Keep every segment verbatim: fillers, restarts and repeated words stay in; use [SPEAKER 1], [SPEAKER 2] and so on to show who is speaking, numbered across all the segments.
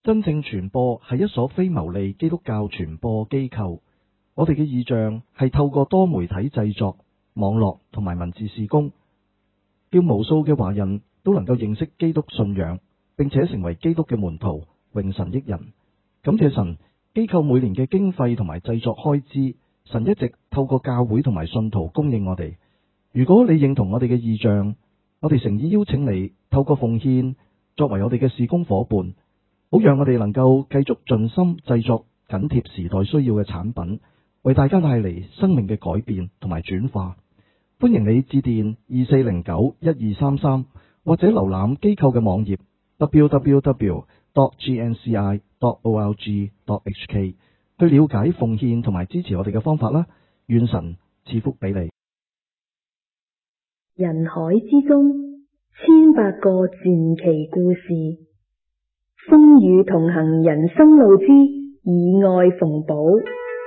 [SPEAKER 1] 真正傳播係一所非牟利基督教傳播機構。我哋嘅異象係透過多媒體製作、網絡同埋文字事工，叫無數嘅華人都能夠認識基督信仰，並且成為基督嘅門徒，榮神益人。感謝神，機構每年嘅經費同埋製作開支，神一直透過教會同埋信徒供應我哋。如果你認同我哋嘅異象，我哋誠意邀請你透過奉獻作為我哋嘅事工夥伴，好讓我哋能夠繼續盡心製作緊貼時代需要嘅產品，為大家帶嚟生命嘅改變同埋轉化。歡迎你致電二四零九一二三三，或者瀏覽機構嘅網頁 double-u double-u double-u dot g n c i dot org dot h k 去了解奉獻同埋支持我哋嘅方法啦。願神賜福俾你。
[SPEAKER 2] 人海之中，千百個傳奇故事，風雨同行人生路之以愛縫補。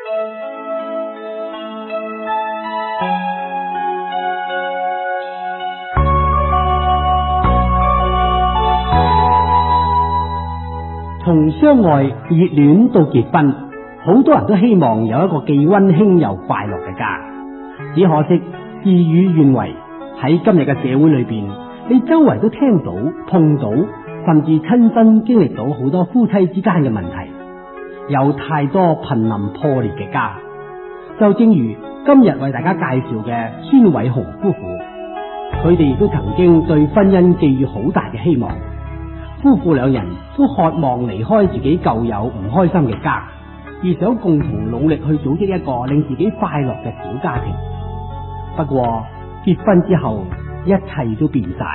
[SPEAKER 3] 從相愛熱戀到結婚，好多人都希望有一個既溫馨又快樂嘅家。只可惜事與願違，喺今日嘅社會裏邊，你周圍都聽到、碰到，甚至親身經歷到好多夫妻之間嘅問題，有太多瀕臨破裂嘅家。就正如今日為大家介紹嘅孫偉雄夫婦，佢哋亦都曾經對婚姻寄予好大嘅希望。夫婦兩人都渴望離開自己舊有唔開心嘅家，而想共同努力去組織一個令自己快樂嘅小家庭。不過結婚之後，一切都變晒。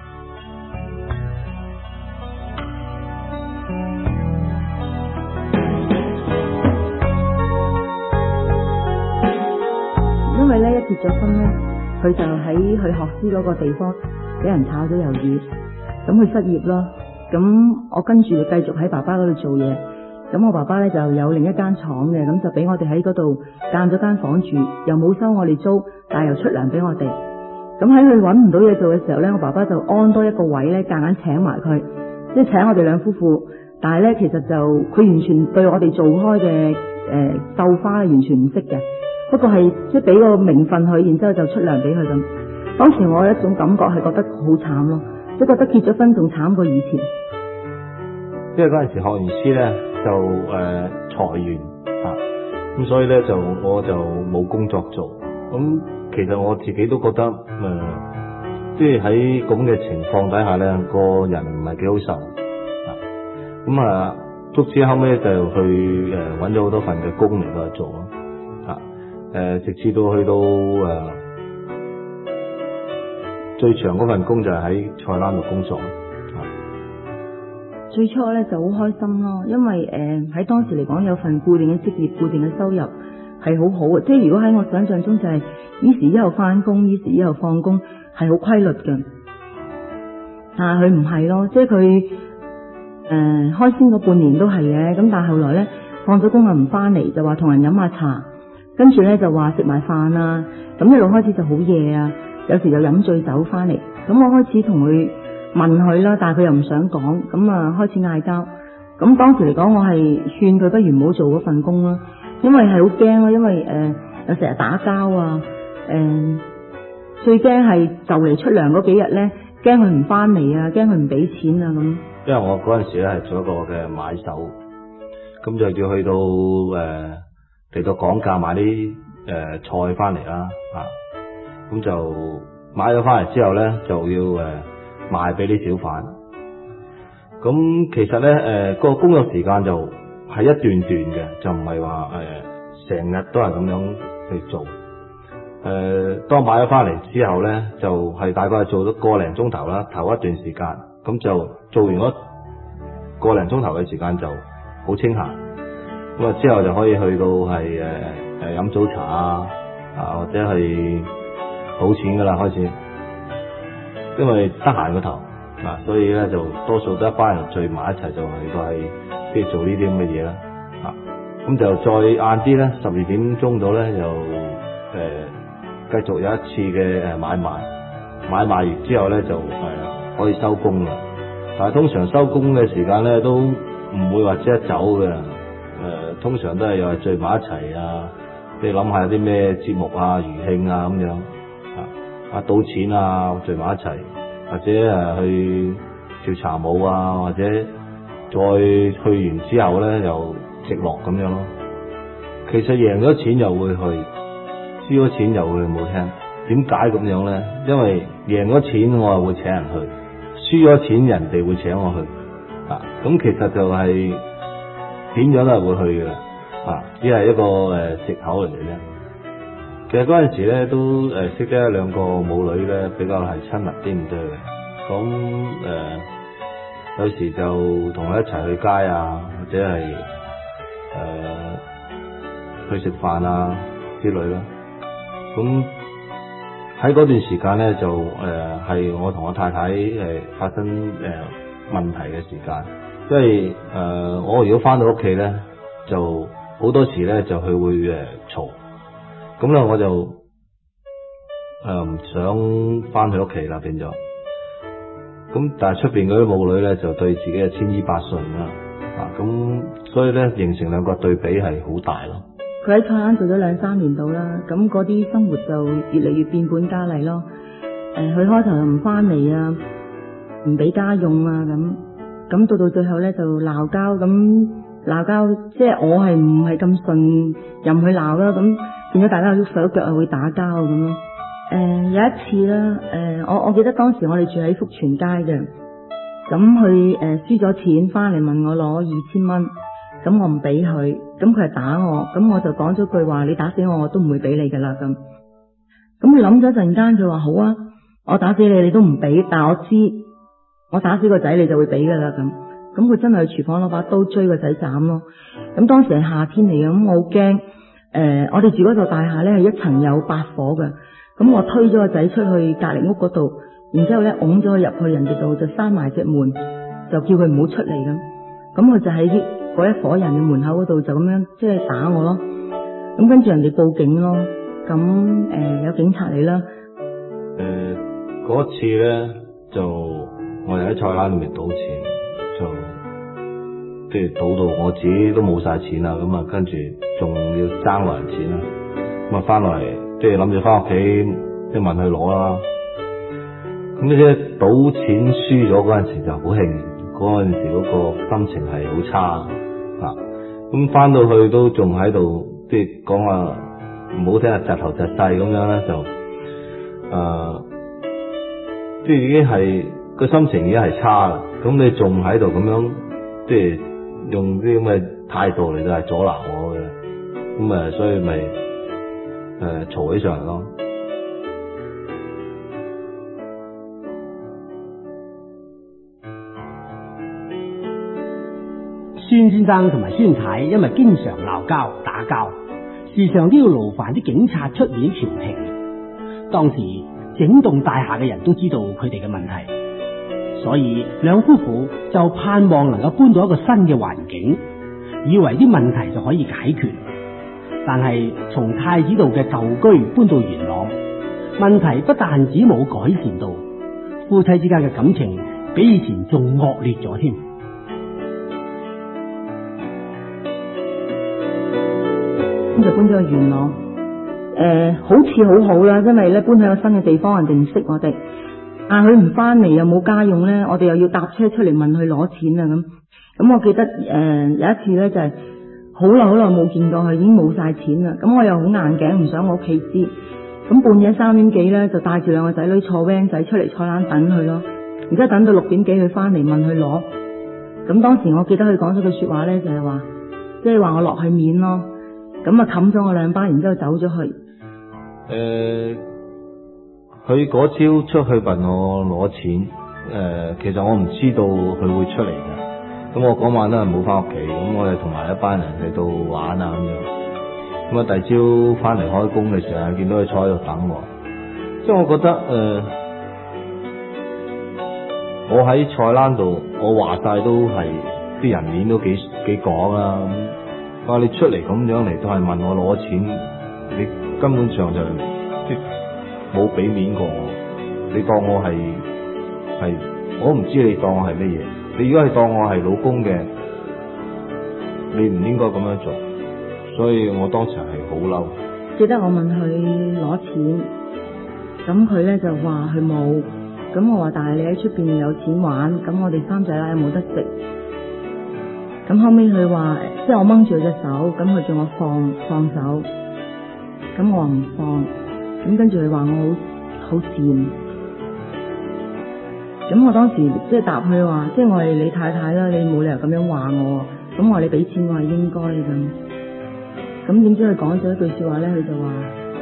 [SPEAKER 4] 因為咧一結咗婚咧，佢就喺去學師嗰個地方俾人炒咗魷魚，咁佢失業啦。咁我跟住就繼續喺爸爸嗰度做嘢，咁我爸爸咧就有另一間廠嘅，咁就俾我哋喺嗰度間咗間房住，又冇收我哋租，但係又出糧俾我哋。咁喺佢搵唔到嘢做嘅時候咧，我爸爸就安多一個位咧，夾硬請埋佢，即係請我哋兩夫婦。但係咧其實就佢完全對我哋做開嘅誒繡花完全唔識嘅，不過係即係俾個名分佢，然之後就出糧俾佢咁。當時我有一種感覺係覺得好慘咯，即係覺得結咗婚仲慘過以前。
[SPEAKER 5] 因為嗰陣時學完師咧就誒、呃、裁員啊，咁所以咧就我就冇工作做。咁其實我自己都覺得誒，即係喺咁嘅情況底下咧，個人唔係幾好受啊。咁啊，卒之後尾就去誒搵咗好多份嘅工嚟到做咯啊。誒，直至到去到誒、呃、最長嗰份工就係喺菜欄度工作。
[SPEAKER 4] 最初咧就好開心咯，因為誒喺、呃、當時嚟講有份固定嘅職業、固定嘅收入係好好嘅，即係如果喺我想象中就係依時依後翻工，依時依後放工係好規律嘅。但係佢唔係咯，即係佢誒開先嗰半年都係嘅，咁但係後來咧放咗工啊唔翻嚟，就話同人飲下茶，跟住咧就話食埋飯啊，咁一路開始就好夜啊，有時就飲醉酒翻嚟，咁我開始同佢問佢啦，但係佢又唔想講，咁啊開始嗌交。咁當時嚟講，我係勸佢不如唔好做嗰份工啦，因為係好驚咯，因為誒有成日打交啊，誒、呃、最驚係就嚟出糧嗰幾日咧，驚佢唔翻嚟啊，驚佢唔俾錢啊咁。
[SPEAKER 5] 因為我嗰陣時咧係做一個嘅買手，咁就要去到誒嚟到講價買啲誒、呃、菜翻嚟啦，啊，咁就買咗翻嚟之後咧就要誒。呃賣俾啲小販，咁其實咧，誒、呃，個工作時間就係一段段嘅，就唔係話誒成日都係咁樣去做。誒、呃，當買咗翻嚟之後咧，就係、是、大概係做咗個零鐘頭啦，頭一段時間，咁就做完嗰個零鐘頭嘅時間就好清閒，咁啊之後就可以去到係誒誒飲早茶啊，啊或者係賭錢噶啦開始。因為得閒個頭啊，所以咧就多數都一班人聚埋一齊，就係都係即係做呢啲咁嘅嘢啦。啊，咁就再晏啲咧，十二點鐘到咧，又誒、呃、繼續有一次嘅誒買賣，買賣完之後咧就誒、呃、可以收工啦。但係通常收工嘅時間咧都唔唔會話即刻走嘅，誒、呃、通常都係又係聚埋一齊啊，即係諗下啲咩節目啊、餘興啊咁樣啊，啊賭錢啊聚埋一齊，或者誒去跳茶舞啊，或者再去完之後咧又直落咁樣咯。其實贏咗錢又會去，輸咗錢又會冇聽。點解咁樣咧？因為贏咗錢我係會請人去，輸咗錢人哋會請我去。啊，咁其實就係點樣都係會去嘅，啊，只係一個誒藉口嚟嘅啫。其實嗰陣時咧都誒識得一兩個舞女咧，比較係親密啲咁多嘅。咁誒、呃、有時就同佢一齊去街啊，或者係誒、呃、去食飯啊之類啦。咁喺嗰段時間咧就誒係、呃、我同我太太誒、呃、發生誒。呃問題嘅時間，即係誒，我如果翻到屋企咧，就好多時咧就佢會誒嘈，咁咧我就誒唔、呃、想翻去屋企啦，變咗。咁但係出邊嗰啲舞女咧就對自己係千依百順啦，啊咁所以咧形成兩個對比係好大咯。
[SPEAKER 4] 佢喺菜欄做咗兩三年度啦，咁嗰啲生活就越嚟越變本加厲咯。誒、呃，佢開頭又唔翻嚟啊。唔俾家用啊，咁咁到到最後咧就鬧交，咁鬧交即係我係唔係咁順任佢鬧啦，咁變咗大家喐手喐腳啊會打交咁咯。誒、呃、有一次啦，誒、呃、我我記得當時我哋住喺福全街嘅，咁佢誒輸咗錢翻嚟問我攞二千蚊，咁我唔俾佢，咁佢係打我，咁我就講咗句話，你打死我我都唔會俾你噶啦咁。咁佢諗咗一陣間，佢話好啊，我打死你你都唔俾，但我知。我打死個仔你就會俾噶啦咁，咁佢真係去廚房攞把刀追個仔斬咯。咁當時係夏天嚟嘅，咁我好驚。誒、呃，我哋住嗰座大廈咧係一層有八火嘅，咁我推咗個仔出去隔籬屋嗰度，然之後咧拱咗佢入去人哋度就閂埋隻門，就叫佢唔好出嚟咁。咁佢就喺嗰一伙人嘅門口嗰度就咁樣即係打我咯。咁跟住人哋報警咯，咁誒、呃、有警察嚟啦。
[SPEAKER 5] 誒、呃，嗰次咧就。我哋喺菜欄裏面賭錢，就即係賭到我自己都冇晒錢啦，咁啊跟住仲要爭落人錢啦，咁啊翻落嚟即係諗住翻屋企即係問佢攞啦。咁呢啲賭錢輸咗嗰陣時就好興，嗰陣時嗰個心情係好差啊。咁翻到去都仲喺度，即係講話唔好聽啊，窒頭窒勢咁樣咧就誒、呃，即係已經係。個心情已經係差啦，咁你仲喺度咁樣，即係用啲咁嘅態度嚟到係阻撓我嘅，咁啊，所以咪誒嘈起上嚟咯。
[SPEAKER 3] 孫先生同埋孫太因為經常鬧交打交，時常都要勞煩啲警察出面調停。當時整棟大廈嘅人都知道佢哋嘅問題。所以兩夫婦就盼望能夠搬到一個新嘅環境，以為啲問題就可以解決。但係從太子道嘅舊居搬到元朗，問題不但止冇改善到，夫妻之間嘅感情比以前仲惡劣咗添。
[SPEAKER 4] 咁就搬咗去元朗，誒、呃，好似好好啦，因為咧搬喺個新嘅地方，人哋唔識我哋。但佢唔翻嚟又冇家用咧，我哋又要搭車出嚟問佢攞錢啊咁。咁我記得誒、呃、有一次咧就係好耐好耐冇見過佢，已經冇晒錢啦。咁我又好硬頸，唔想我屋企知。咁半夜三點幾咧就帶住兩個仔女坐 van 仔出嚟菜欄等佢咯。然之後等到六點幾佢翻嚟問佢攞。咁當時我記得佢講咗句說話咧，就係話即係話我落去面咯。咁啊冚咗我兩巴，然之後走咗去。誒、
[SPEAKER 5] 呃。佢嗰朝出去問我攞錢，誒、呃，其實我唔知道佢會出嚟嘅。咁我嗰晚都係冇翻屋企，咁我哋同埋一班人去到玩啊咁樣。咁啊，第二朝翻嚟開工嘅時候，見到佢坐喺度等我。即係我覺得，誒、呃，我喺菜欄度，我話晒都係啲人面都幾幾講啦。咁話你出嚟咁樣嚟都係問我攞錢，你根本上就即冇俾面過我，你當我係係，我唔知你當我係乜嘢。你如果係當我係老公嘅， 你唔應該咁樣做，所以我當時係好嬲。
[SPEAKER 4] 記得我問佢攞錢，咁佢咧就話佢冇，咁我話但係你喺出邊有錢玩，咁我哋三仔奶冇得食。咁後尾佢話，即係我掹住佢隻手，咁佢叫我放放手，咁我話唔放，咁跟住佢話我好好賤。咁我當時即係答佢話，即係我係你太太啦，你冇理由咁樣話我。咁我話你俾錢我係應該嘅咁。咁點知佢講咗一句說話咧？佢就話：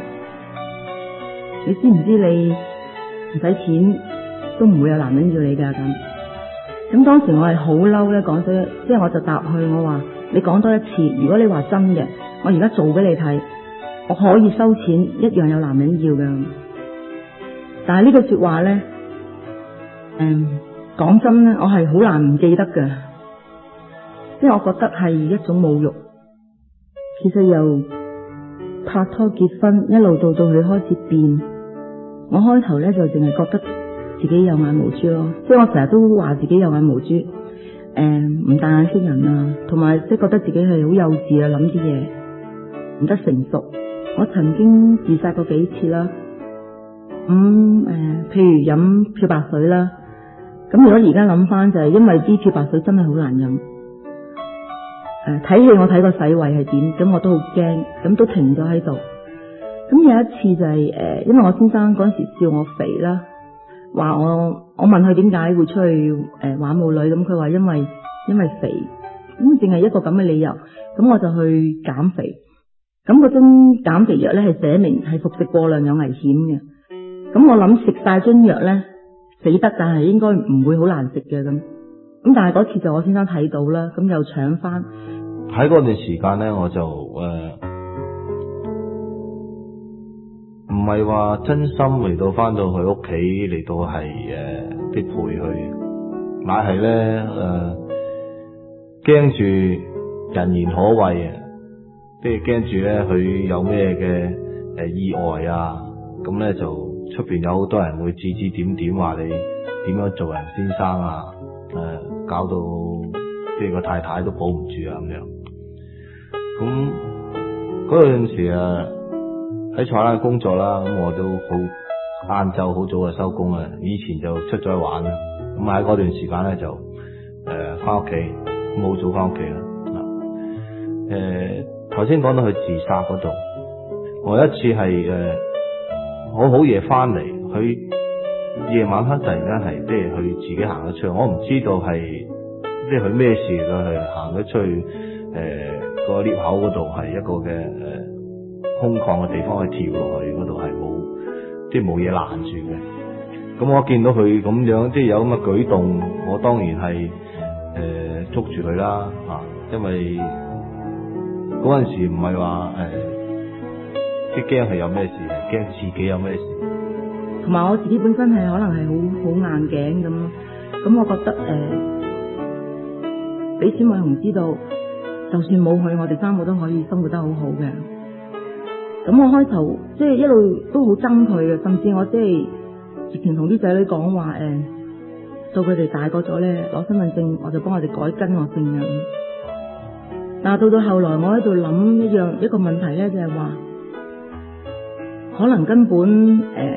[SPEAKER 4] 你知唔知你唔使錢都唔會有男人要你噶咁。咁當時我係好嬲咧，講咗，即係我就答佢，我話你講多一次，如果你話真嘅，我而家做俾你睇，我可以收錢，一樣有男人要嘅。但係呢句說話咧，誒、嗯，講真咧，我係好難唔記得嘅，即係我覺得係一種侮辱。其實由拍拖結婚一路到到佢開始變，我開頭咧就淨係覺得自己有眼無珠咯，即係我成日都話自己有眼無珠，誒、嗯，唔帶眼識人啊，同埋即係覺得自己係好幼稚啊，諗啲嘢唔得成熟。我曾經自殺過幾次啦，咁、嗯、誒、呃，譬如飲漂白水啦，咁如果而家諗翻就係因為啲漂白水真係好難飲。誒，睇戲我睇過洗胃係點，咁我都好驚，咁都停咗喺度。咁有一次就係、是、誒，因為我先生嗰陣時笑我肥啦，話我我問佢點解會出去誒玩舞女，咁佢話因為因為肥，咁淨係一個咁嘅理由，咁我就去減肥。咁嗰樽減肥藥咧係寫明係服食過量有危險嘅，咁我諗食晒樽藥咧死得，但係應該唔會好難食嘅咁。咁但係嗰次就我先生睇到啦，咁又搶翻。
[SPEAKER 5] 喺嗰段時間咧，我就誒唔係話真心嚟到翻到佢屋企嚟到係誒啲陪佢，乃係咧誒驚住人言可畏啊，即係驚住咧佢有咩嘅誒意外啊，咁咧就出邊有好多人會指指點點話你點樣做人先生啊。誒、呃，搞到即係個太太都保唔住啊咁樣。咁嗰陣時啊，喺菜欄工作啦，咁我都好晏晝好早就收工啊。以前就出咗去玩啦。咁喺嗰段時間咧就誒翻屋企，冇早翻屋企啦。誒，頭先講到佢自殺嗰度，我有一次係誒、呃、我好夜翻嚟，佢。夜晚黑突然間係即係佢自己行咗出去，我唔知道係即係佢咩事㗎，係行咗出去誒、呃嗰個 lift 口嗰度係一個嘅誒、呃、空曠嘅地方，去跳落去嗰度係冇即係冇嘢攔住嘅。咁我見到佢咁樣即係有咁嘅舉動，我當然係誒、呃、捉住佢啦啊，因為嗰陣時唔係話誒即係驚佢有咩事，係驚自己有咩事。
[SPEAKER 4] 同埋我自己本身係可能係好好硬頸咁，咁我覺得誒，俾小偉雄知道，就算冇佢，我哋三個都可以生活得好好嘅。咁我開頭即係一路都好憎佢嘅，甚至我即係直情同啲仔女講話誒，到佢哋大個咗咧，攞身份證我就幫佢哋改跟我姓嘅。但係到到後來，我喺度諗一樣一個問題咧，就係話可能根本誒。呃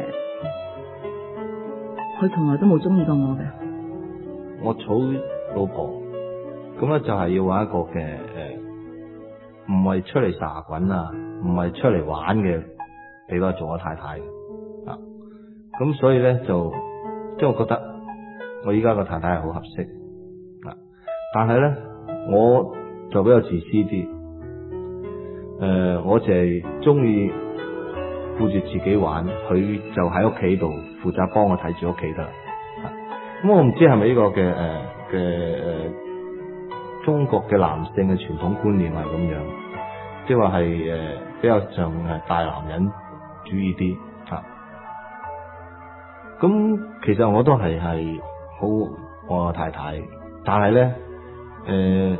[SPEAKER 4] 佢從來都冇中意過我嘅。
[SPEAKER 5] 我娶老婆，咁咧就係要揾一個嘅誒，唔係出嚟撒滾啊，唔係出嚟玩嘅，俾我做我太太啊。咁所以咧就即係我覺得我依家個太太係好合適啊，但係咧我就比較自私啲，誒、呃，我淨係中意顧住自己玩，佢就喺屋企度負責幫我睇住屋企得啦。咁我唔知係咪呢個嘅誒嘅誒中國嘅男性嘅傳統觀念係咁樣，即係話係誒比較上係大男人主義啲吓。咁、啊、其實我都係係好愛我太太，但係咧誒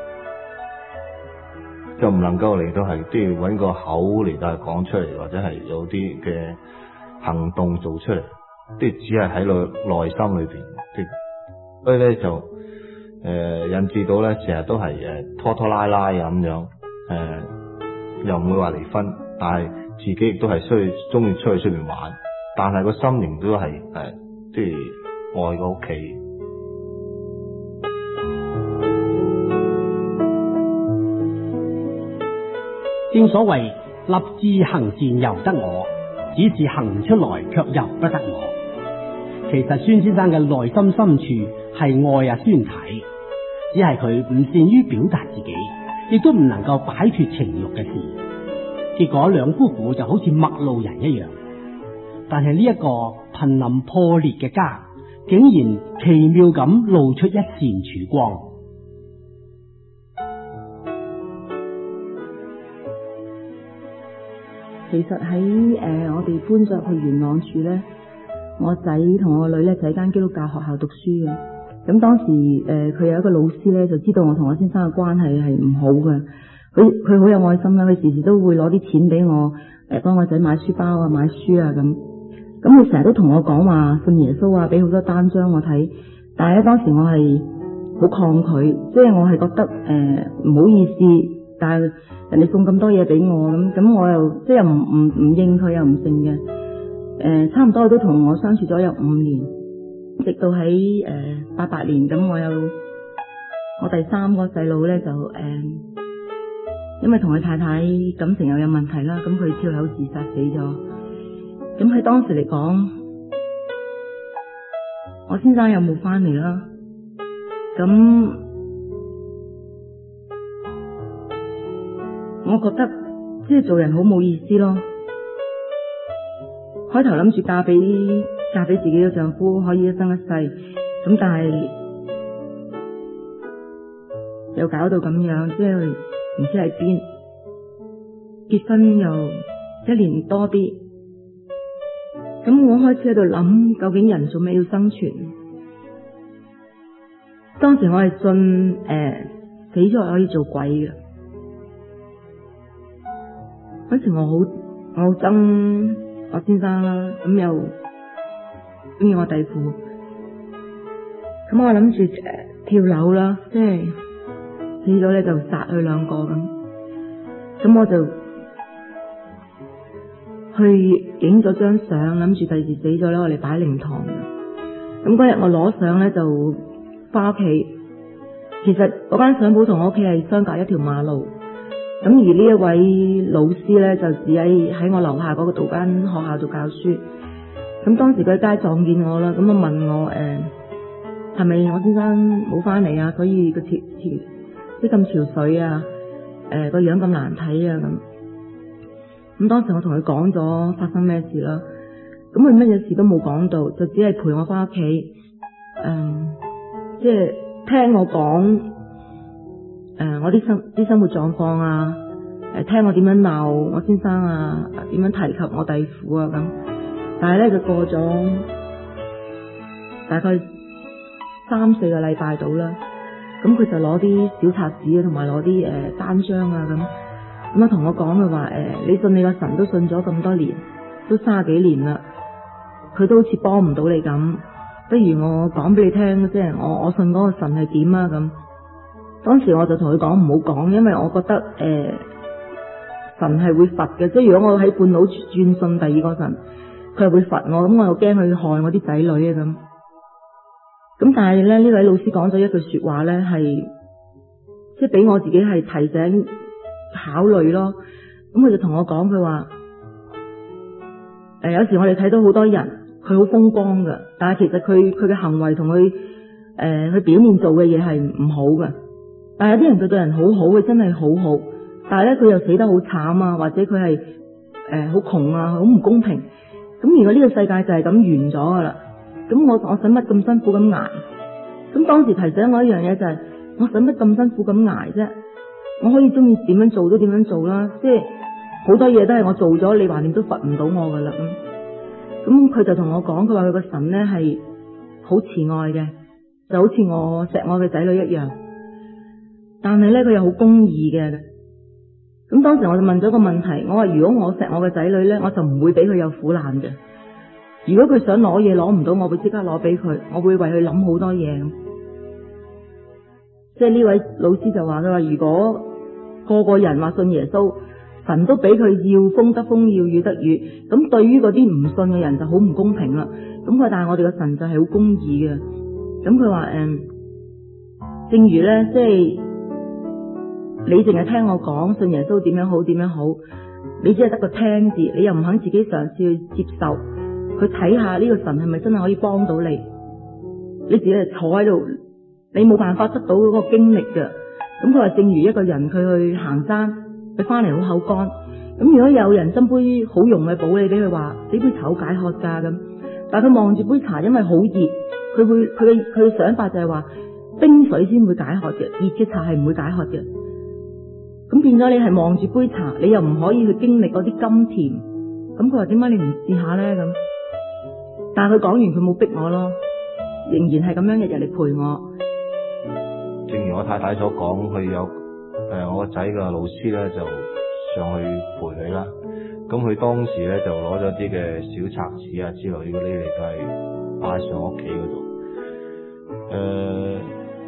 [SPEAKER 5] 就唔能夠嚟到係都要揾個口嚟到係講出嚟，或者係有啲嘅行動做出嚟，即係只係喺內內心裏邊。所以咧就誒、 呃、引致到咧成日都係誒拖拖拉拉咁樣，誒、呃、又唔會話離婚，但係自己亦都係需要中意出去出邊玩，但係個心仍都係誒即係愛個屋企。
[SPEAKER 3] 正所謂立志行善由得我，只是行出來卻由不得我。其實孫先生嘅內心深處係愛阿孫太，只係佢唔善於表達自己，亦都唔能夠擺脫情慾嘅事。結果兩夫婦就好似陌路人一樣。但係呢一個瀕臨破裂嘅家，竟然奇妙咁露出一線曙光。
[SPEAKER 4] 其實喺誒、呃、我哋搬咗去元朗住咧，我仔同我個女咧就喺間基督教學校讀書嘅。咁當時誒佢、呃、有一個老師咧就知道我同我先生嘅關係係唔好嘅，佢佢好有愛心啦，佢時時都會攞啲錢俾我誒幫我仔買書包啊、買書啊咁。咁佢成日都同我講話信耶穌啊，俾好多單張我睇。但係咧當時我係好抗拒，即係我係覺得誒唔好意思。但係人哋送咁多嘢俾我，咁咁我又即係又唔唔唔應佢又唔勝嘅，誒、呃、差唔多都同我相處咗有五年，直到喺誒八八年，咁我有我第三個細路咧就誒、呃，因為同佢太太感情又有問題啦，咁佢跳樓自殺死咗。咁喺當時嚟講，我先生又冇翻嚟啦，咁。我覺得即係做人好冇意思咯。開頭諗住嫁俾嫁俾自己嘅丈夫，可以一生一世，咁但係又搞到咁樣，即係唔知喺邊。結婚又一年多啲，咁我開始喺度諗，究竟人做咩要生存？當時我係信誒、呃、死咗可以做鬼嘅。嗰時我好我好憎我先生啦，咁又中意我弟婦，咁我諗住誒跳樓啦，即係死咗咧就殺佢兩個咁，咁我就去影咗張相，諗住第時死咗咧我哋擺靈堂嘅。咁嗰日我攞相咧就翻屋企，其實嗰間相鋪同我屋企係相隔一條馬路。咁而呢一位老師咧，就只喺喺我樓下嗰個道間學校度教書。咁當時佢喺街撞見我啦，咁啊問我誒係咪我先生冇翻嚟啊？所以個潮潮即咁潮水啊，誒個樣咁難睇啊咁。咁當時我同佢講咗發生咩事啦，咁佢乜嘢事都冇講到，就只係陪我翻屋企，誒、呃、即係聽我講。誒、呃，我啲生啲生活狀況啊，誒、呃，聽我點樣鬧我先生啊，點樣提及我弟婦啊咁。但係咧，就過咗大概三四個禮拜到啦，咁佢就攞啲小冊子啊，同埋攞啲誒單張啊咁，咁啊同我講嘅話，誒、呃，你信你個神都信咗咁多年，都三十幾年啦，佢都好似幫唔到你咁，不如我講俾你聽，即係我我信嗰個神係點啊咁。當時我就同佢講唔好講，因為我覺得誒、呃、神係會罰嘅，即係如果我喺半路轉信第二個神，佢係會罰我，咁我又驚佢害我啲仔女啊咁。咁但係咧，呢位老師講咗一句說話咧，係即係俾我自己係提醒考慮咯。咁佢就同我講，佢話誒有時我哋睇到好多人佢好風光噶，但係其實佢佢嘅行為同佢誒佢表面做嘅嘢係唔好嘅。但係有啲人佢對人好好嘅，真係好好，但係咧佢又死得好慘啊，或者佢係誒好窮啊，好唔公平。咁如果呢個世界就係咁完咗噶啦，咁我我使乜咁辛苦咁捱？咁當時提醒我一樣嘢就係、是，我使乜咁辛苦咁捱啫？我可以中意點樣做都點樣做啦，即係好多嘢都係我做咗，你橫掂都罰唔到我噶啦。咁咁佢就同我講，佢話佢個神咧係好慈愛嘅，就好似我錫我嘅仔女一樣。但係咧，佢又好公義嘅。咁當時我就問咗個問題，我話如果我錫我嘅仔女咧，我就唔會俾佢有苦難嘅。如果佢想攞嘢攞唔到，我會即刻攞俾佢，我會為佢諗好多嘢。 即係呢位老師就話佢話，如果個個人話信耶穌，神都俾佢要風得風，要雨得雨，咁對於嗰啲唔信嘅人就好唔公平啦。咁佢但係我哋嘅神就係好公義嘅。咁佢話誒，正如咧，即係你淨係聽我講信耶穌點樣好點樣好，你只係得個聽字，你又唔肯自己嘗試去接受，去睇下呢個神係咪真係可以幫到你，你自己係坐喺度，你冇辦法得到嗰個經歷嘅。咁佢話正如一個人佢去行山，佢翻嚟好口乾，咁如果有人斟杯好濃嘅補你俾佢，話呢杯茶好解渴噶咁，但係佢望住杯茶，因為好熱，佢會佢嘅佢嘅想法就係話冰水先會解渴嘅，熱嘅茶係唔會解渴嘅。咁變咗你係望住杯茶，你又唔可以去經歷嗰啲甘甜。咁佢話點解你唔試下咧咁？但係佢講完佢冇逼我咯，仍然係咁樣日日嚟陪我。
[SPEAKER 5] 正如我太太所講，佢有誒、呃、我個仔嘅老師咧就上去陪佢啦。咁佢當時咧就攞咗啲嘅小冊子啊之類嗰啲嚟，就係擺上屋企嗰度。誒、呃，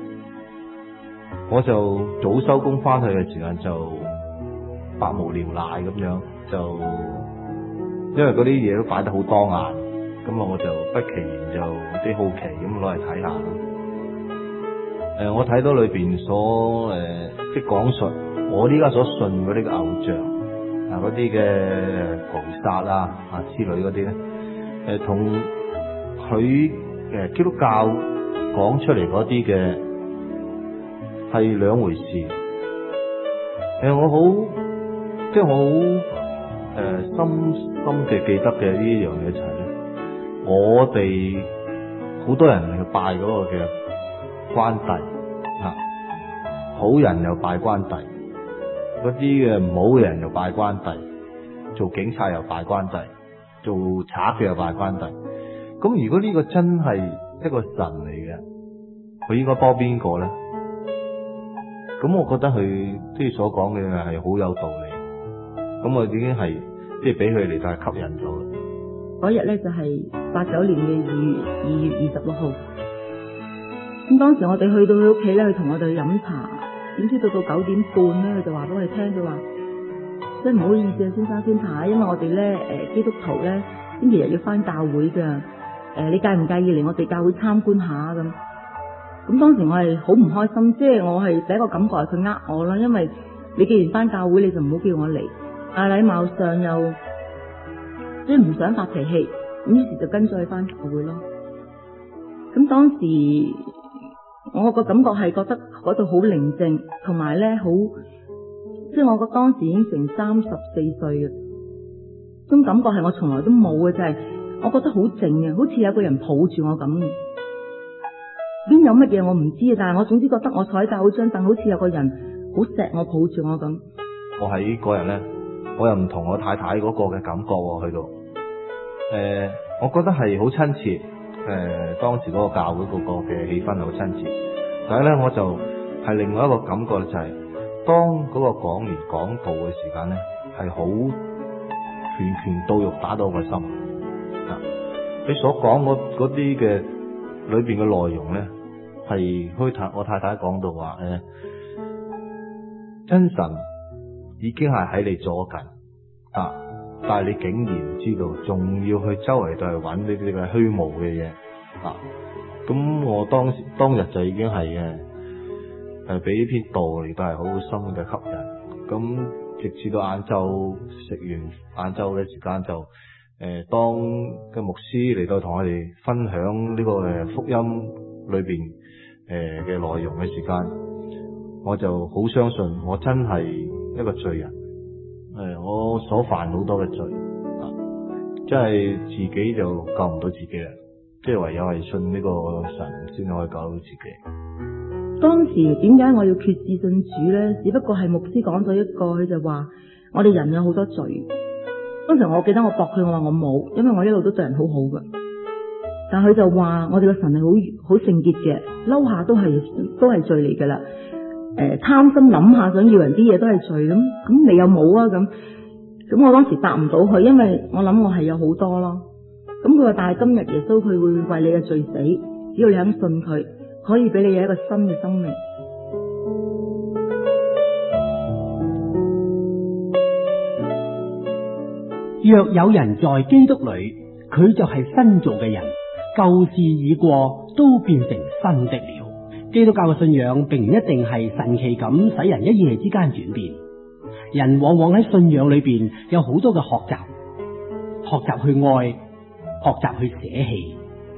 [SPEAKER 5] 我就早收工翻去嘅時間就百無聊賴咁樣，就因為嗰啲嘢都擺得好當眼，咁啊我就不其然就有啲好奇咁攞嚟睇下。誒、呃，我睇到裏邊所誒、呃、即係講述我呢家所信嗰啲嘅偶像啊，嗰啲嘅菩薩啊啊之類嗰啲咧，誒同佢誒基督教講出嚟嗰啲嘅係兩回事。誒、呃，我好即係我好誒深深嘅記得嘅呢樣嘢就係咧，我哋好多人去拜嗰個嘅關帝啊，好人又拜關帝，嗰啲嘅唔好嘅人又拜關帝，做警察又拜關帝，做賊嘅又拜關帝。咁如果呢個真係一個神嚟嘅，佢應該幫邊個咧？咁我覺得佢即係所講嘅係好有道理。咁我已經係即係俾佢嚟就係吸引咗啦。
[SPEAKER 4] 嗰日咧就係八九年嘅二月二月二十六號。咁當時我哋去到佢屋企咧，佢同我哋去飲茶，點知到到九點半咧，佢就話俾我哋聽，佢話即係唔好意思啊，先生先生，因為我哋咧誒基督徒咧星期日要翻教會噶，誒、呃、你介唔介意嚟我哋教會參觀下咁？咁當時我係好唔開心，即係我係第一個感覺係佢呃我啦，因為你既然翻教會，你就唔好叫我嚟，但禮貌上又即係唔想發脾氣，咁於是就跟咗佢翻教會咯。咁當時我個感覺係覺得嗰度好寧靜，同埋咧好，即係我覺得當時已經成三十四歲嘅，種感覺係我從來都冇嘅，就係、是、我覺得好靜嘅，好似有個人抱住我咁。邊有乜嘢我唔知，但係我總之覺得我坐喺教會張凳，好似有個人好錫我，抱住我咁。
[SPEAKER 5] 我喺嗰日咧，我又唔同我太太嗰個嘅感覺喎，去到誒、呃，我覺得係好親切。誒、呃，當時嗰個教會嗰個嘅氣氛好親切，但係咧我就係另外一個感覺就係、是，當嗰個講員講道嘅時間咧，係好拳拳到肉，打到我個心。啊，你所講嗰啲嘅裏邊嘅內容咧，係開太我太太講到話，誒、呃，真神已經係喺你左近啊。但係你竟然唔知道，仲要去周圍度去揾呢啲嘅虛無嘅嘢啊！咁我當時當日就已經係誒誒俾呢篇道嚟到係好深嘅吸引。咁直至到晏晝食完晏晝嘅時間就誒、呃，當嘅牧師嚟到同我哋分享呢個誒福音裏邊誒嘅內容嘅時間，我就好相信我真係一個罪人。誒，我所犯好多嘅罪，啊，即係自己就救唔到自己啦，即係唯有係信呢個神先可以救到自己。
[SPEAKER 4] 當時點解我要決志信主咧？只不過係牧師講咗一個，佢就話我哋人有好多罪。當時我記得我駁佢，我話我冇，因為我一路都對人好好噶。但係佢就話我哋個神係好好聖潔嘅，嬲下都係都係罪嚟噶啦。誒，貪心諗下想要人啲嘢都係罪咁，咁你有冇啊？咁咁我當時答唔到佢，因為我諗我係有好多咯。咁佢話但係今日耶穌佢會為你嘅罪死，只要你肯信佢，可以俾你有一個新嘅生命。
[SPEAKER 3] 若有人在基督裏，佢就係新造嘅人，舊事已過，都變成新的了。基督教嘅信仰並唔一定係神奇咁使人一夜之間轉變，人往往喺信仰裏邊有好多嘅學習，學習去愛，學習去捨棄。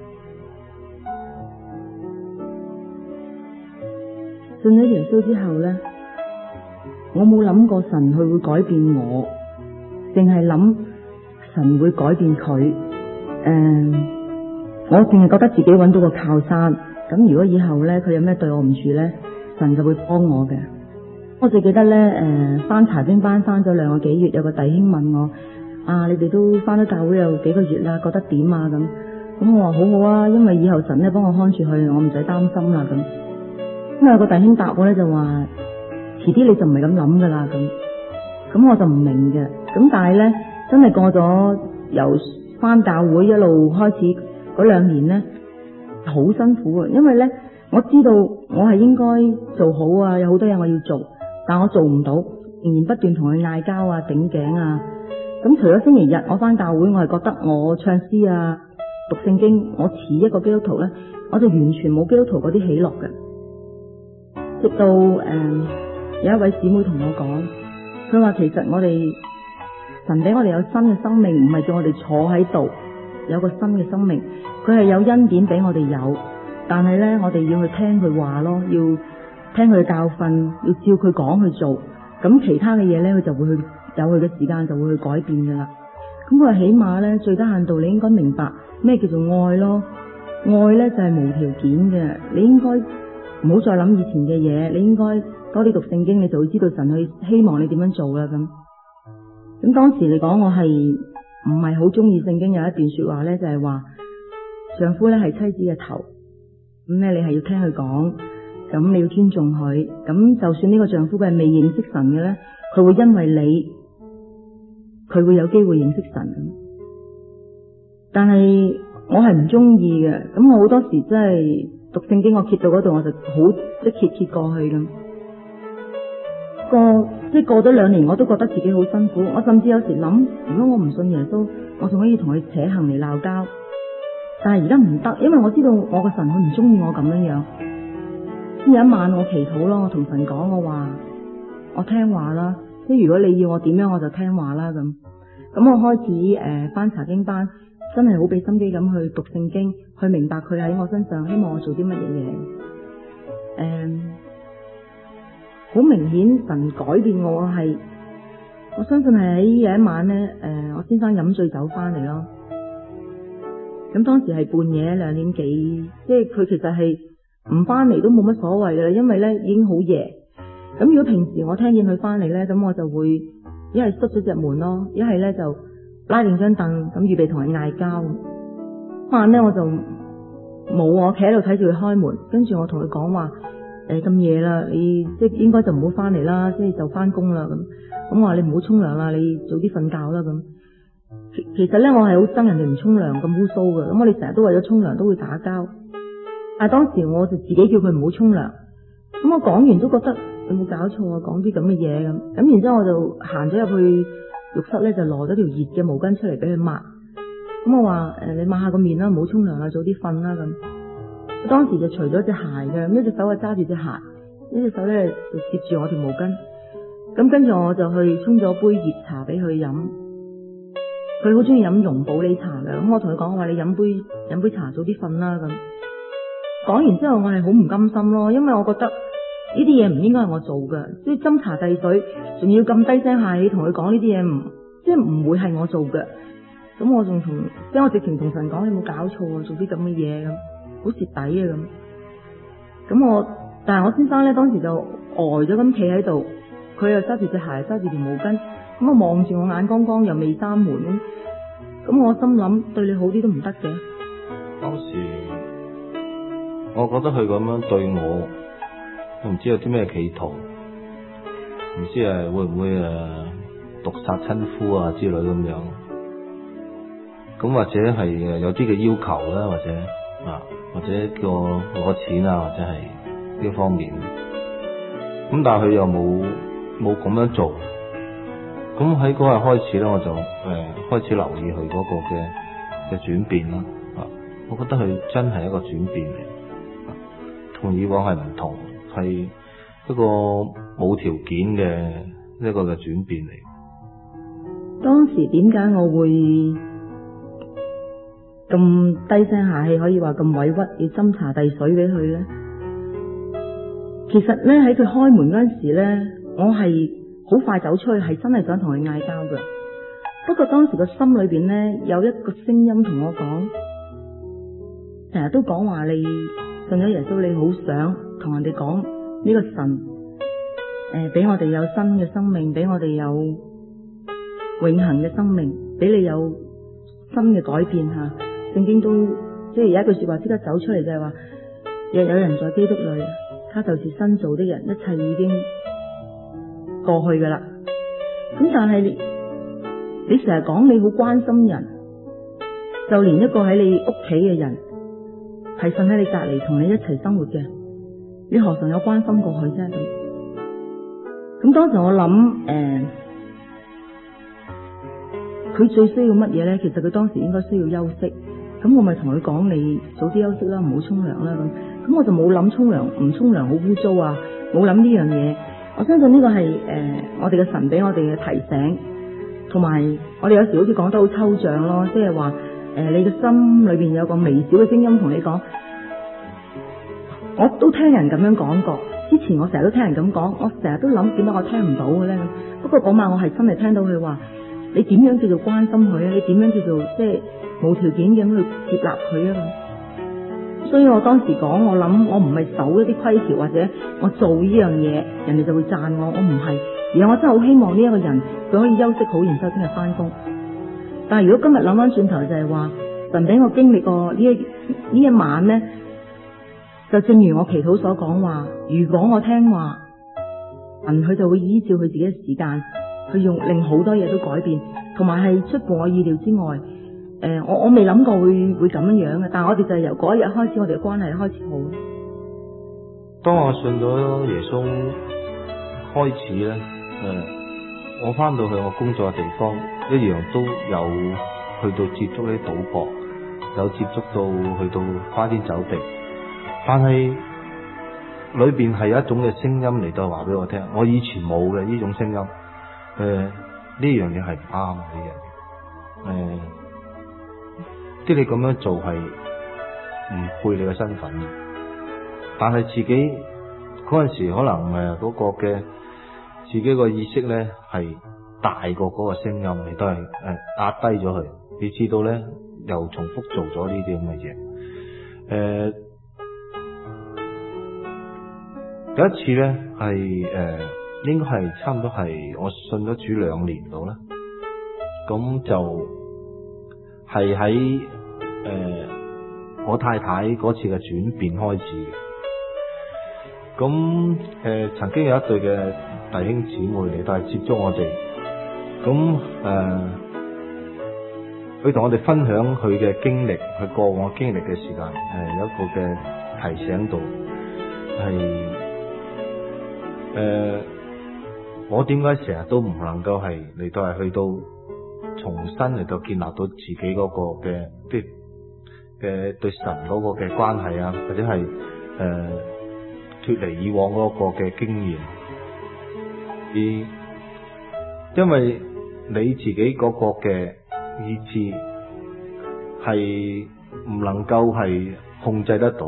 [SPEAKER 4] 信咗耶穌之後呢，我冇諗過神佢會改變我，淨係諗神會改變佢。誒、呃，我淨係覺得自己揾到個靠山。咁如果以後呢，佢有咩對我唔住呢，神就會幫我嘅。我就記得呢，誒、呃，翻查經班翻咗兩個幾月，有個弟兄問我：啊，你哋都翻咗教會有幾個月啦，覺得點啊？咁咁我話好好啊，因為以後神咧幫我看住佢，我唔使擔心啦。咁咁有個弟兄答我咧就話：遲啲你就唔係咁諗噶啦。咁咁我就唔明嘅。咁但係咧，真係過咗由翻教會一路開始嗰兩年咧，好辛苦啊！因為咧，我知道我係應該做好啊，有好多嘢我要做，但我做唔到，仍然不斷同佢嗌交啊、頂頸啊。咁除咗星期日我翻教會，我係覺得我唱詩啊、讀聖經，我似一個基督徒咧，我就完全冇基督徒嗰啲喜樂嘅。直到誒、呃、有一位姊妹同我講，佢話其實我哋神俾我哋有新嘅生命，唔係叫我哋坐喺度有個新嘅生命，佢係有恩典俾我哋有，但係咧我哋要去聽佢話咯，要聽佢嘅教訓，要照佢講去做，咁其他嘅嘢咧佢就會去有佢嘅時間就會去改變噶啦。咁佢話起碼咧最低限度你應該明白咩叫做愛咯，愛咧就係無條件嘅，你應該唔好再諗以前嘅嘢，你應該多啲讀聖經，你就會知道神去希望你點樣做啦。咁咁當時嚟講，我係唔係好中意聖經有一段說話咧，就係話丈夫咧係妻子嘅頭，咁咧你係要聽佢講，咁你要尊重佢，咁就算呢個丈夫佢係未認識神嘅咧，佢會因為你，佢會有機會認識神咁。但係我係唔中意嘅，咁我好多時真係讀聖經，我揭到嗰度我就好即揭揭過去咁。過即係過咗兩年，我都覺得自己好辛苦。我甚至有時諗，如果我唔信耶穌，我仲可以同佢扯行嚟鬧交。但係而家唔得，因為我知道我個神佢唔中意我咁樣樣。有一晚我祈禱咯，我同神講，我話我聽話啦，即係如果你要我點樣，我就聽話啦咁。咁我開始誒翻查經班，真係好俾心機咁去讀聖經，去明白佢喺我身上希望我做啲乜嘢嘢。誒，好明顯神改變我係，我相信係喺有一晚咧，誒、呃，我先生飲醉酒翻嚟咯。咁當時係半夜兩點幾，即係佢其實係唔翻嚟都冇乜所謂嘅啦，因為咧已經好夜。咁如果平時我聽見佢翻嚟咧，咁我就會一係閂咗隻門咯，一係咧就拉定張凳，咁預備同佢嗌交。晚咧我就冇，我企喺度睇住佢開門，跟住我同佢講話。誒，咁夜啦，你即係應該就唔好翻嚟啦，即係就翻工啦咁。咁我話你唔好沖涼啦，你早啲瞓覺啦咁。其其實咧，我係好憎人哋唔沖涼咁污糟嘅。咁我哋成日都為咗沖涼都會打交。但係當時我就自己叫佢唔好沖涼。咁我講完都覺得有冇搞錯啊，講啲咁嘅嘢咁。咁然之後我就行咗入去浴室咧，就攞咗條熱嘅毛巾出嚟俾佢抹。咁我話誒，你抹下個面啦，唔好沖涼啦，早啲瞓啦咁。當時就除咗隻鞋嘅，咁一隻手係揸住隻鞋，一隻手咧就接住我條毛巾。咁跟住我就去沖咗杯熱茶俾佢飲。佢好中意飲容保利茶嘅，咁我同佢講，我話你飲杯飲杯茶，早啲瞓啦咁。講完之後，我係好唔甘心咯，因為我覺得呢啲嘢唔應該係我做嘅，即係斟茶遞水，仲要咁低聲下氣同佢講呢啲嘢，唔即係唔會係我做嘅。咁我仲同即係我直情同神講，你冇搞錯啊，做啲咁嘅嘢咁。好蝕底啊咁，咁我但係我先生咧當時就呆咗咁企喺度，佢又揸住隻鞋，揸住條毛巾，咁我望住我眼光光又未閂門咁，咁我心諗對你好啲都唔得嘅。
[SPEAKER 5] 當時我覺得佢咁樣對我，我唔知有啲咩企圖，唔知係會唔會誒毒殺親夫啊之類咁樣，咁或者係誒有啲嘅要求啦，或者。啊，或者叫我攞錢啊，或者係呢方面。 咁但係佢又冇冇咁樣做。咁喺嗰日開始咧，我就誒、呃、開始留意佢嗰個嘅嘅轉變啦。啊，我覺得佢真係一個轉變嚟，同以往係唔同，係一個冇條件嘅一個嘅轉變嚟。
[SPEAKER 4] 當時點解我會咁低聲下氣，可以話咁委屈，要斟茶遞水俾佢呢？其實呢，喺佢開門嗰陣時呢，我係好快走出去，係真係想同佢嗌交㗎。不過當時個心裏邊呢，有一個聲音同我講，成日都講話你信咗耶穌，你好想同人哋講呢個神誒，俾我哋有新嘅生命，俾我哋有永恆嘅生命，俾你有新嘅改變吓。聖經都即係有一句說話即刻走出嚟，就係話，若有人在基督裏，他就是新造的人，一切已經過去噶啦。咁但係你你成日講你好關心人，就連一個喺你屋企嘅人係瞓喺你隔籬同你一齊生活嘅，你何嘗有關心過佢啫？咁當時我諗誒，佢、呃、最需要乜嘢咧？其實佢當時應該需要休息。咁我咪同佢講，你早啲休息啦，唔好沖涼啦咁。咁我就冇諗沖涼唔沖涼好污糟啊，冇諗呢樣嘢。我相信呢個係誒、呃、我哋嘅神俾我哋嘅提醒，同埋我哋有時好似講得好抽象咯，即係話誒你嘅心裏邊有個微小嘅聲音同你講，我都聽人咁樣講過。之前我成日都聽人咁講，我成日都諗點解我聽唔到嘅咧？不過嗰晚我係真係聽到佢話，你點樣叫做關心佢啊？你點樣叫做即係無條件咁去接納佢啊？所以我當時講，我諗我唔係守一啲規條，或者我做呢樣嘢，人哋就會讚我，我唔係，而係我真係好希望呢一個人佢可以休息好，然之後聽日翻工。但係如果今日諗翻轉頭，就係話神俾我經歷過呢一呢一晚咧，就正如我祈禱所講話，如果我聽話，神佢就會依照佢自己嘅時間，去用令好多嘢都改變，同埋係出乎我意料之外。誒、呃，我我未諗過會會咁樣樣嘅，但係我哋就係由嗰一日開始，我哋嘅關係開始好。
[SPEAKER 5] 當我信咗耶穌開始咧，誒、呃，我翻到去我工作嘅地方，一樣都有去到接觸呢啲賭博，有接觸到去到花天酒地，但係裏邊係有一種嘅聲音嚟到話俾我聽，我以前冇嘅呢種聲音，誒、呃，呢樣嘢係唔啱嘅，呢樣嘢，誒、呃。即係你咁樣做係唔配你嘅身份，但係自己嗰陣時可能誒嗰個嘅自己個意識咧係大過嗰個聲音，你都係誒壓低咗佢，你知道咧又重複做咗呢啲咁嘅嘢。誒、呃，有一次咧係誒應該係差唔多係我信咗主兩年度啦，咁就係喺誒我太太嗰次嘅轉變開始嘅。咁誒、呃、曾經有一對嘅弟兄姊妹嚟到係接觸我哋，咁誒佢同我哋分享佢嘅經歷，佢過往經歷嘅時間，誒、呃、有一個嘅提醒到係誒、呃、我點解成日都唔能夠係嚟到係去到重新嚟到建立到自己嗰個嘅即係嘅對神嗰個嘅關係啊，或者係誒脫離以往嗰個嘅經驗，而因為你自己嗰個嘅意志係唔能夠係控制得到，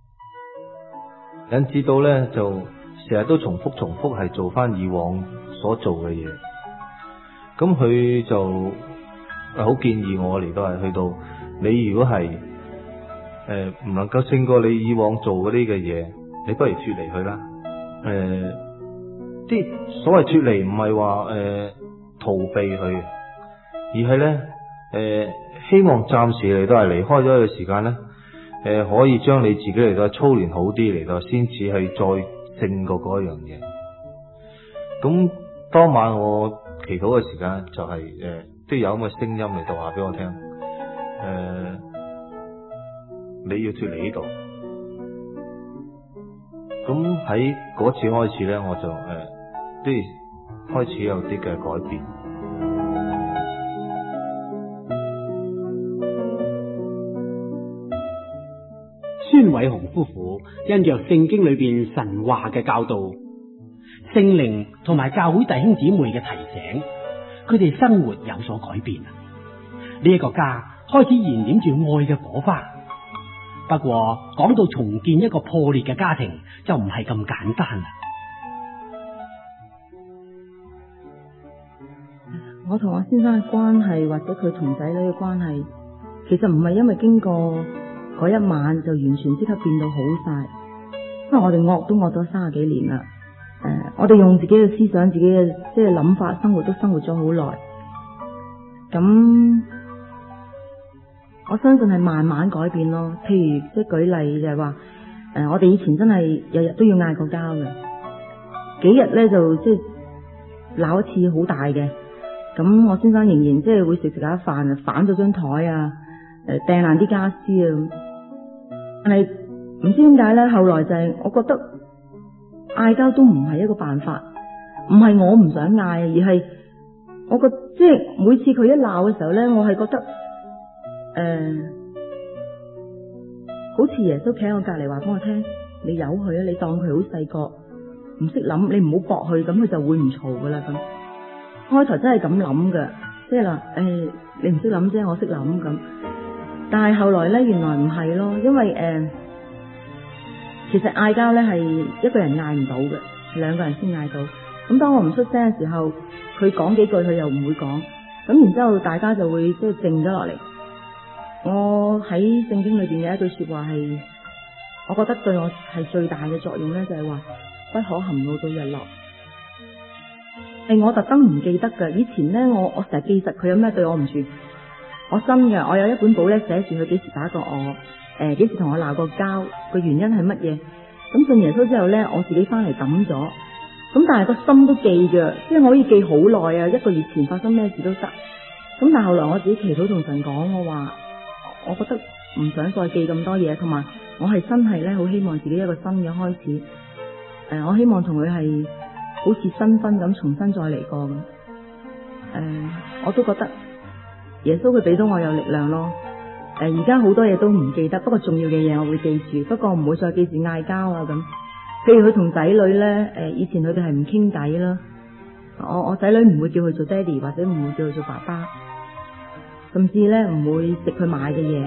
[SPEAKER 5] 引致到咧就成日都重複重複係做翻以往所做嘅嘢。咁佢就好建議我嚟到係去到，你如果係誒唔能夠勝過你以往做嗰啲嘅嘢，你不如脫離佢啦。誒、呃，啲所謂脫離唔係話誒逃避佢，而係咧誒希望暫時嚟到係離開咗嘅時間咧，誒、呃、可以將你自己嚟到操練好啲嚟到，先至係再勝過嗰樣嘢。咁當晚我祈禱嘅時間就係、是、誒、呃、都有咁嘅聲音嚟到話俾我聽，誒、呃、你要脫離呢度， 咁喺嗰次開始咧，我就誒即係開始有啲嘅改變。
[SPEAKER 3] 孫偉雄夫婦因着聖經裏邊神話嘅教導、聖靈同埋教會弟兄姊妹嘅提醒，佢哋生活有所改變啦。呢一個家開始燃點住愛嘅火花。不過講到重建一個破裂嘅家庭，就唔係咁簡單啦。
[SPEAKER 4] 我同我先生嘅關係，或者佢同仔女嘅關係，其實唔係因為經過嗰一晚就完全即刻變到好晒，因為我哋惡都惡咗三十幾年啦。誒、呃，我哋用自己嘅思想、自己嘅即係諗法，生活都生活咗好耐。咁我相信係慢慢改變咯。譬如即係舉例就係話，誒、呃，我哋以前真係日日都要嗌過交嘅，幾日咧就即係鬧一次好大嘅。咁我先生仍然即係會食食下飯啊，反咗張台啊，誒掟爛啲家私啊咁。但係唔知點解咧，後來就係我覺得嗌交都唔係一個辦法，唔係我唔想嗌，而係我覺即係每次佢一鬧嘅時候咧，我係覺得誒、呃，好似耶穌企喺我隔籬話俾我聽，你由佢啊，你當佢好細個，唔識諗，你唔好駁佢，咁佢就會唔嘈噶啦咁。開頭真係咁諗噶，即係話誒，你唔識諗啫，我識諗咁。但係後來咧，原來唔係咯，因為誒、呃，其實嗌交咧係一個人嗌唔到嘅，兩個人先嗌到。咁當我唔出聲嘅時候，佢講幾句佢又唔會講，咁然之後大家就會即係靜咗落嚟。我喺聖經裏邊有一句說話係，我覺得對我係最大嘅作用咧，就係話不可含怒到日落。係我特登唔記得噶，以前咧我我成日記實佢有咩對我唔住，我真嘅，我有一本簿咧寫住佢幾時打過我，誒幾時同我鬧過交，個原因係乜嘢。咁信耶穌之後咧，我自己翻嚟抌咗，咁但係個心都記嘅，即係我可以記好耐啊，一個月前發生咩事都得。咁但係後來我自己祈禱同神講，我話我覺得唔想再記咁多嘢，同埋我係真係咧好希望自己一個新嘅開始，誒我希望同佢係好似新婚咁重新再嚟過咁，誒、呃，我都覺得耶穌佢俾到我有力量咯。誒、呃，而家好多嘢都唔記得，不過重要嘅嘢我會記住，不過唔會再記住嗌交啊咁。譬如佢同仔女咧，誒、呃，以前佢哋係唔傾偈啦，我我仔女唔會叫佢做爹哋，或者唔會叫佢做爸爸，甚至咧唔會食佢買嘅嘢。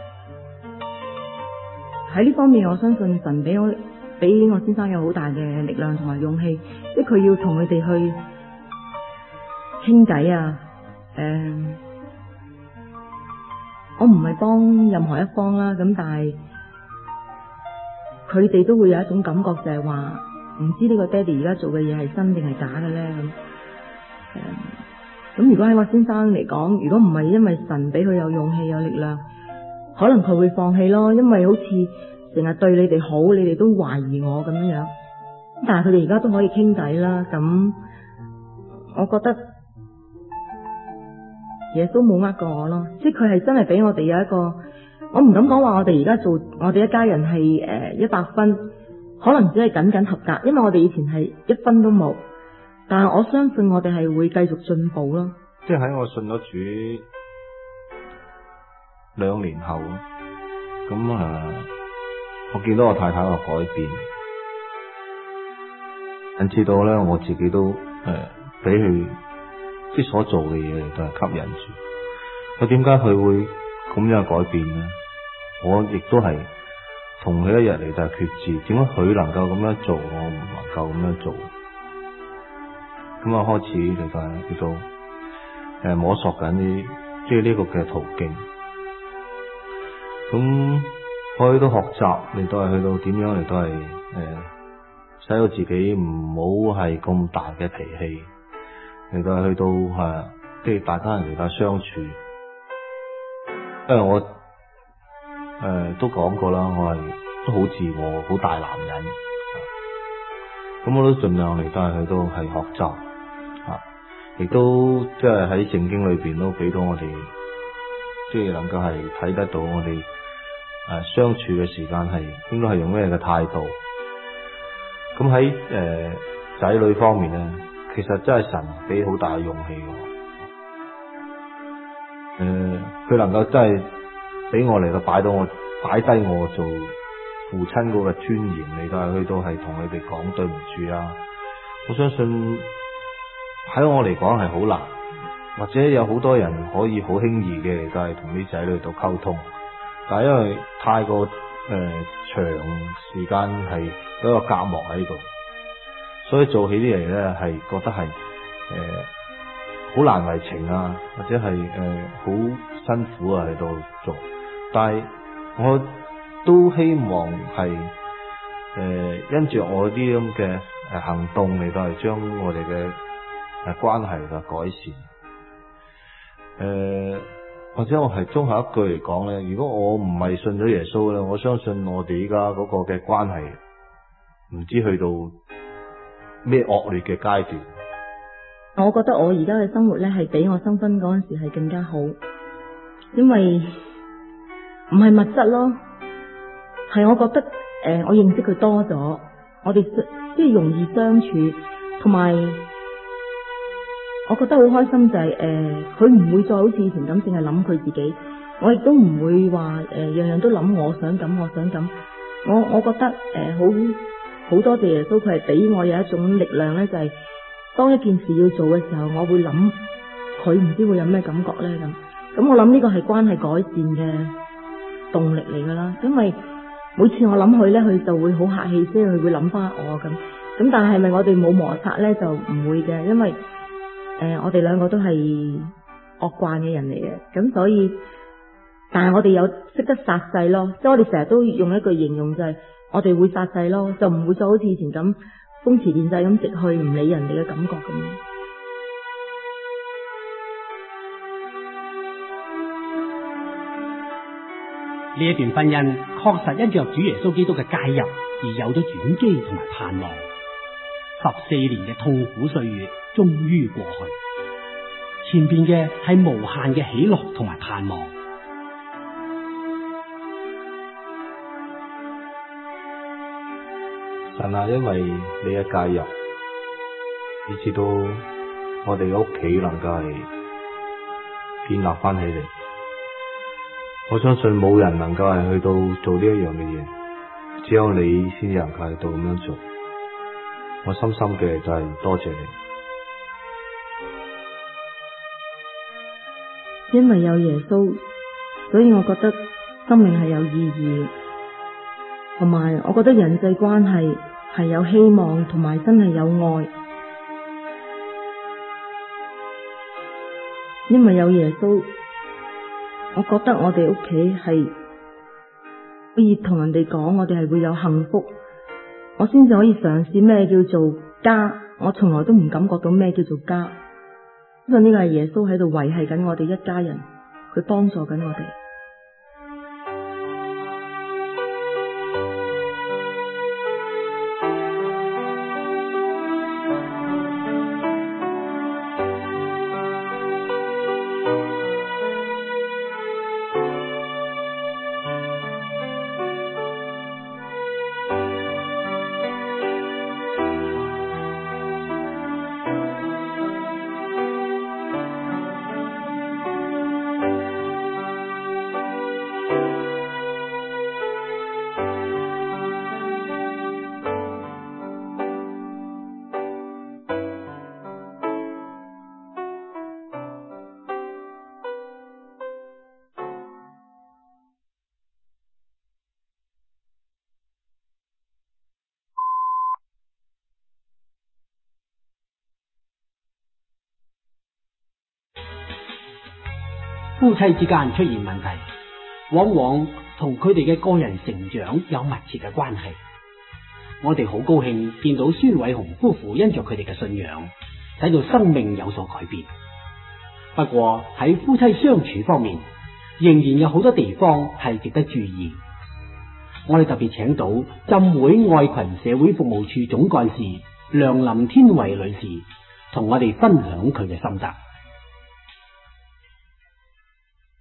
[SPEAKER 4] 喺呢方面，我相信神俾我。俾我先生有好大嘅力量同埋勇氣，即係佢要同佢哋去傾偈啊！誒、呃，我唔係幫任何一方啦，咁但係佢哋都會有一種感覺，就係話唔知呢個爹哋而家做嘅嘢係真定係假嘅咧咁。誒、呃，咁如果喺我先生嚟講，如果唔係因為神俾佢有勇氣有力量，可能佢會放棄咯，因為好似成日對你哋好，你哋都懷疑我咁樣樣，但係佢哋而家都可以傾偈啦。咁我覺得耶穌冇呃過我咯，即係佢係真係俾我哋有一個，我唔敢講話我哋而家做我哋一家人係誒一百分，可能只係僅僅合格，因為我哋以前係一分都冇，但係我相信我哋係會繼續進步咯。
[SPEAKER 5] 即係喺我信咗主兩年後，咁啊。我見到我太太嘅改變，引致到咧我自己都誒俾佢即係所做嘅嘢都係吸引住。佢點解佢會咁樣改變咧？我亦都係同佢一日嚟就係決志，點解佢能夠咁樣做，我唔能夠咁樣做？咁啊開始嚟就係叫做誒摸索緊啲即係呢個嘅途徑。咁我去到學習嚟到係去到點樣嚟到係誒，使到自己唔好係咁大嘅脾氣，嚟到係去到係即係大家人嚟到相處。因為我誒、呃、都講過啦，我係都好自我，好大男人。咁我都盡量嚟到係去到係學習，啊，亦都即係喺聖經裏邊都俾到我哋，即係能夠係睇得到我哋。誒，相處嘅時間係應該係用咩嘅態度？ 咁喺誒仔女方面咧，其實真係神俾好大嘅勇氣我。誒、呃，佢能夠真係俾我嚟到擺到我擺低我做父親嗰個尊嚴嚟到去到係同佢哋講對唔住啊！我相信喺我嚟講係好難，或者有好多人可以好輕易嘅嚟到係同啲仔女度溝通，但係因為太過誒、呃、長時間係有一個隔膜喺度，所以做起啲嚟咧係覺得係誒好難為情啊，或者係誒好辛苦啊喺度做，但係我都希望係誒、呃、因住我啲咁嘅誒行動嚟到係將我哋嘅誒關係嚟到改善。誒、呃、或者我係綜合一句嚟講咧，如果我唔係信咗耶穌咧，我相信我哋依家嗰個嘅關係唔知去到咩惡劣嘅階段。
[SPEAKER 4] 我覺得我而家嘅生活咧係比我新婚嗰陣時係更加好，因為唔係物質咯，係我覺得誒、呃、我認識佢多咗，我哋即係容易相處，同埋我覺得好開心就係誒佢唔會再好似以前咁淨係諗佢自己，我亦都唔會話誒、呃、樣樣都諗我想咁我想咁，我我覺得誒好好多謝耶穌，佢係俾我有一種力量咧，就係、是、當一件事要做嘅時候，我會諗佢唔知會有咩感覺咧咁，咁我諗呢個係關係改善嘅動力嚟噶啦，因為每次我諗佢咧，佢就會好客氣，即係佢會諗翻我咁，咁但係係咪我哋冇摩擦咧？就唔會嘅，因為誒、呃、我哋兩個都係惡慣嘅人嚟嘅，咁所以但係我哋有識得殺制咯，即係我哋成日都用一句形容就係、是、我哋會殺制咯，就唔會再好似以前咁風馳電掣咁直去唔理人哋嘅感覺咁。
[SPEAKER 3] 呢一段婚姻確實因着主耶穌基督嘅介入而有咗轉機同埋盼望。十四年嘅痛苦歲月終於過去，前邊嘅係無限嘅喜樂同埋盼望。
[SPEAKER 5] 神啊，因為你嘅介入，以至到我哋嘅屋企能夠係建立翻起嚟。我相信冇人能夠係去到做呢一樣嘅嘢，只有你先至能夠去到咁樣做。我深深嘅就係多謝你，
[SPEAKER 4] 因為有耶穌，所以我覺得生命係有意義，同埋我覺得人際關係係有希望，同埋真係有愛。因為有耶穌，我覺得我哋屋企係可以同人哋講，我哋係會有幸福，我先至可以嘗試咩叫做家。我從來都唔感覺到咩叫做家，因為呢個係耶穌喺度維繫緊我哋一家人，佢幫助緊我哋。
[SPEAKER 3] 夫妻之間出現問題，往往同佢哋嘅個人成長有密切嘅關係。我哋好高興見到孫偉雄夫婦因着佢哋嘅信仰，使到生命有所改變。不過喺夫妻相處方面，仍然有好多地方係值得注意。我哋特別請到浸會愛群社會服務處總幹事梁林天惠女士，同我哋分享佢嘅心得。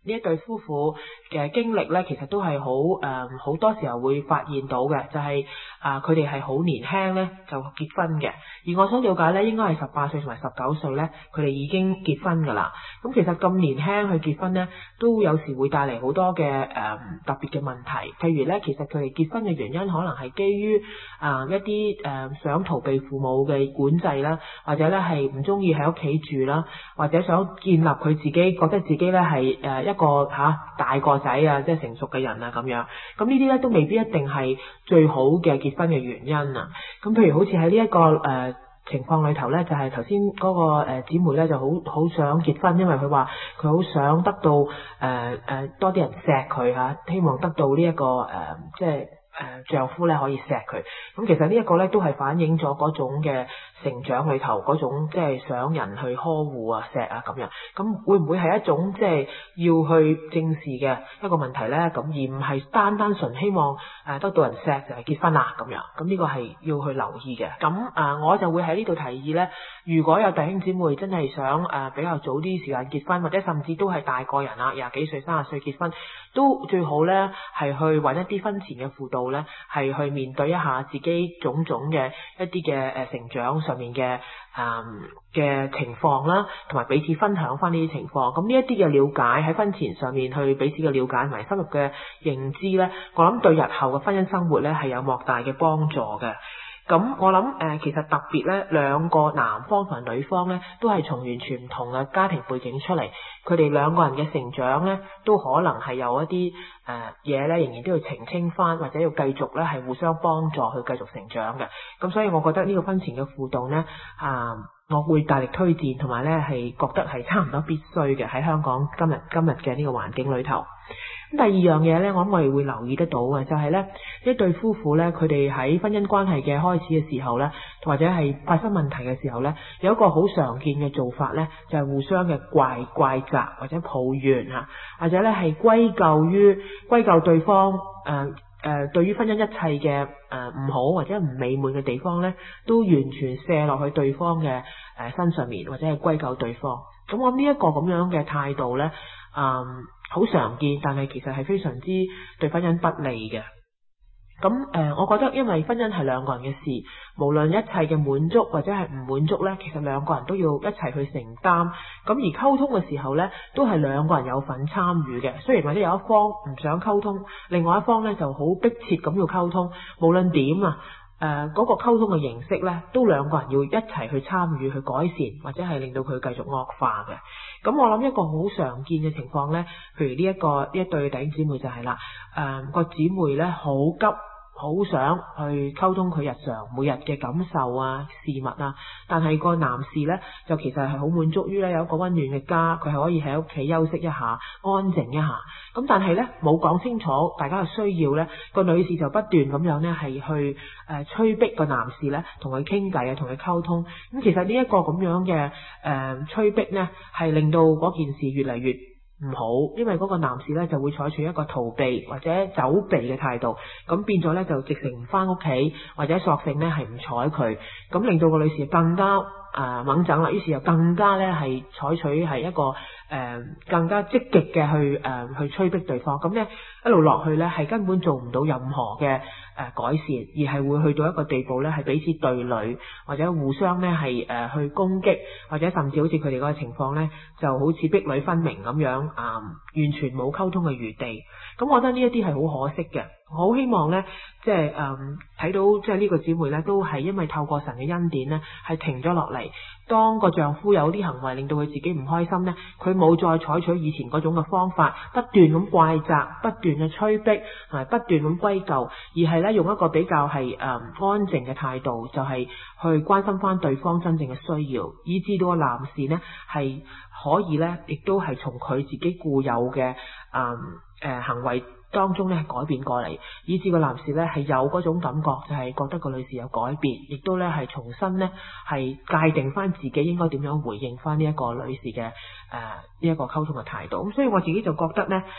[SPEAKER 6] 呢一對夫婦嘅經歷咧，其實都係好誒好多時候會發現到嘅，就係啊佢哋係好年輕咧就結婚嘅，而我所了解咧應該係十八歲同埋十九歲咧，佢哋已經結婚㗎啦。咁其實咁年輕去結婚咧，都有時會帶嚟好多嘅誒、呃、特別嘅問題。譬如咧，其實佢哋結婚嘅原因可能係基於啊、呃、一啲誒、呃、想逃避父母嘅管制啦，或者咧係唔中意喺屋企住啦，或者想建立佢自己覺得自己咧係誒一個嚇、啊、大個仔啊，即係成熟嘅人啊咁樣。咁呢啲咧都未必一定係最好嘅結婚嘅原因啊。咁譬如好似喺呢一個誒、呃情況裏頭咧，就係頭先嗰個誒姊妹咧就好好想結婚，因為佢話佢好想得到誒誒、呃呃、多啲人錫佢嚇，希望得到呢、這、一個誒、呃、即係誒、呃、丈夫咧可以錫佢。咁其實呢一個咧都係反映咗嗰種嘅成長裏頭嗰種即係想人去呵護啊錫啊咁樣。咁會唔會係一種即係要去正視嘅一個問題咧？咁而唔係單單純希望誒得到人錫就係結婚啦咁樣。咁呢個係要去留意嘅。咁啊、呃、我就會喺呢度提議咧，如果有弟兄姊妹真係想誒、呃、比較早啲時間結婚，或者甚至都係大個人啦，廿幾歲、三十歲結婚，都最好咧係去揾一啲婚前嘅輔導咧，係去面對一下自己種種嘅一啲嘅誒成長上面嘅誒嘅情況啦，同埋彼此分享翻呢啲情況。咁呢一啲嘅了解喺婚前上面去彼此嘅了解同埋深入嘅認知咧，我諗對日後嘅婚姻生活咧係有莫大嘅幫助嘅。咁我諗誒、呃，其實特別咧，兩個男方同女方咧，都係從完全唔同嘅家庭背景出嚟，佢哋兩個人嘅成長咧，都可能係有一啲誒嘢咧，仍然都要澄清翻，或者要繼續咧係互相幫助去繼續成長嘅。咁所以我覺得呢個婚前嘅輔導咧，啊、呃，我會大力推薦，同埋咧係覺得係差唔多必須嘅喺香港今日今日嘅呢個環境裏頭。咁第二樣嘢咧，我諗我哋會留意得到嘅就係咧，一對夫婦咧，佢哋喺婚姻關係嘅開始嘅時候咧，或者係發生問題嘅時候咧，有一個好常見嘅做法咧，就係互相嘅怪怪責或者抱怨啊，或者咧係歸咎於歸咎對方誒誒、呃呃、對於婚姻一切嘅誒唔好或者唔美滿嘅地方咧，都完全卸落去對方嘅誒身上面，或者係歸咎對方。咁我諗呢一個咁樣嘅態度咧，嗯。好常見，但係其實係非常之對婚姻不利嘅。咁誒、呃，我覺得因為婚姻係兩個人嘅事，無論一切嘅滿足或者係唔滿足呢，其實兩個人都要一齊去承擔。咁而溝通嘅時候呢，都係兩個人有份參與嘅。雖然或者有一方唔想溝通，另外一方呢就好迫切咁要溝通。無論點啊，誒、呃、嗰、那個溝通嘅形式呢，都兩個人要一齊去參與去改善，或者係令到佢繼續惡化嘅。咁我諗一個好常見嘅情況呢，譬如呢、這、一個呢一對弟兄姊妹就係啦，誒、呃、個姊妹呢好急，好想去溝通佢日常每日嘅感受啊、事物啊，但係個男士呢，就其實係好滿足於呢有一個溫暖嘅家，佢係可以喺屋企休息一下、安靜一下。咁但係呢，冇講清楚大家嘅需要呢，個女士就不斷咁樣呢係去誒、呃、催逼個男士呢同佢傾偈啊，同佢溝通。咁其實呢一個咁樣嘅誒、呃、催逼呢，係令到嗰件事越嚟越唔好，因為嗰個男士咧就會採取一個逃避或者走避嘅態度，咁變咗咧就直情唔翻屋企，或者索性咧係唔睬佢，咁令到個女士更加誒猛整啦，於是又更加咧係採取係一個誒、呃、更加積極嘅去誒、呃、去催逼對方，咁咧一路落去咧係根本做唔到任何嘅誒、呃、改善，而係會去到一個地步咧係彼此對壘，或者互相咧係誒去攻擊，或者甚至好似佢哋嗰個情況咧就好似壁壘分明咁樣啊、呃，完全冇溝通嘅餘地。咁我覺得呢一啲係好可惜嘅。我好希望咧，即係誒睇到即係呢個姊妹咧，都係因為透過神嘅恩典咧，係停咗落嚟。當個丈夫有啲行為令到佢自己唔開心咧，佢冇再採取以前嗰種嘅方法，不斷咁怪責，不斷嘅催逼，同埋不斷咁歸咎，而係咧用一個比較係誒、呃、安靜嘅態度，就係、是、去關心翻對方真正嘅需要，以至到個男士咧係可以咧，亦都係從佢自己固有嘅誒誒行為當中咧改變過嚟，以至個男士咧係有嗰種感覺，就係、是、覺得個女士有改變，亦都咧係重新咧係界定翻自己應該點樣回應翻呢一個女士嘅誒呢一個溝通嘅態度。咁所以我自己就覺得咧，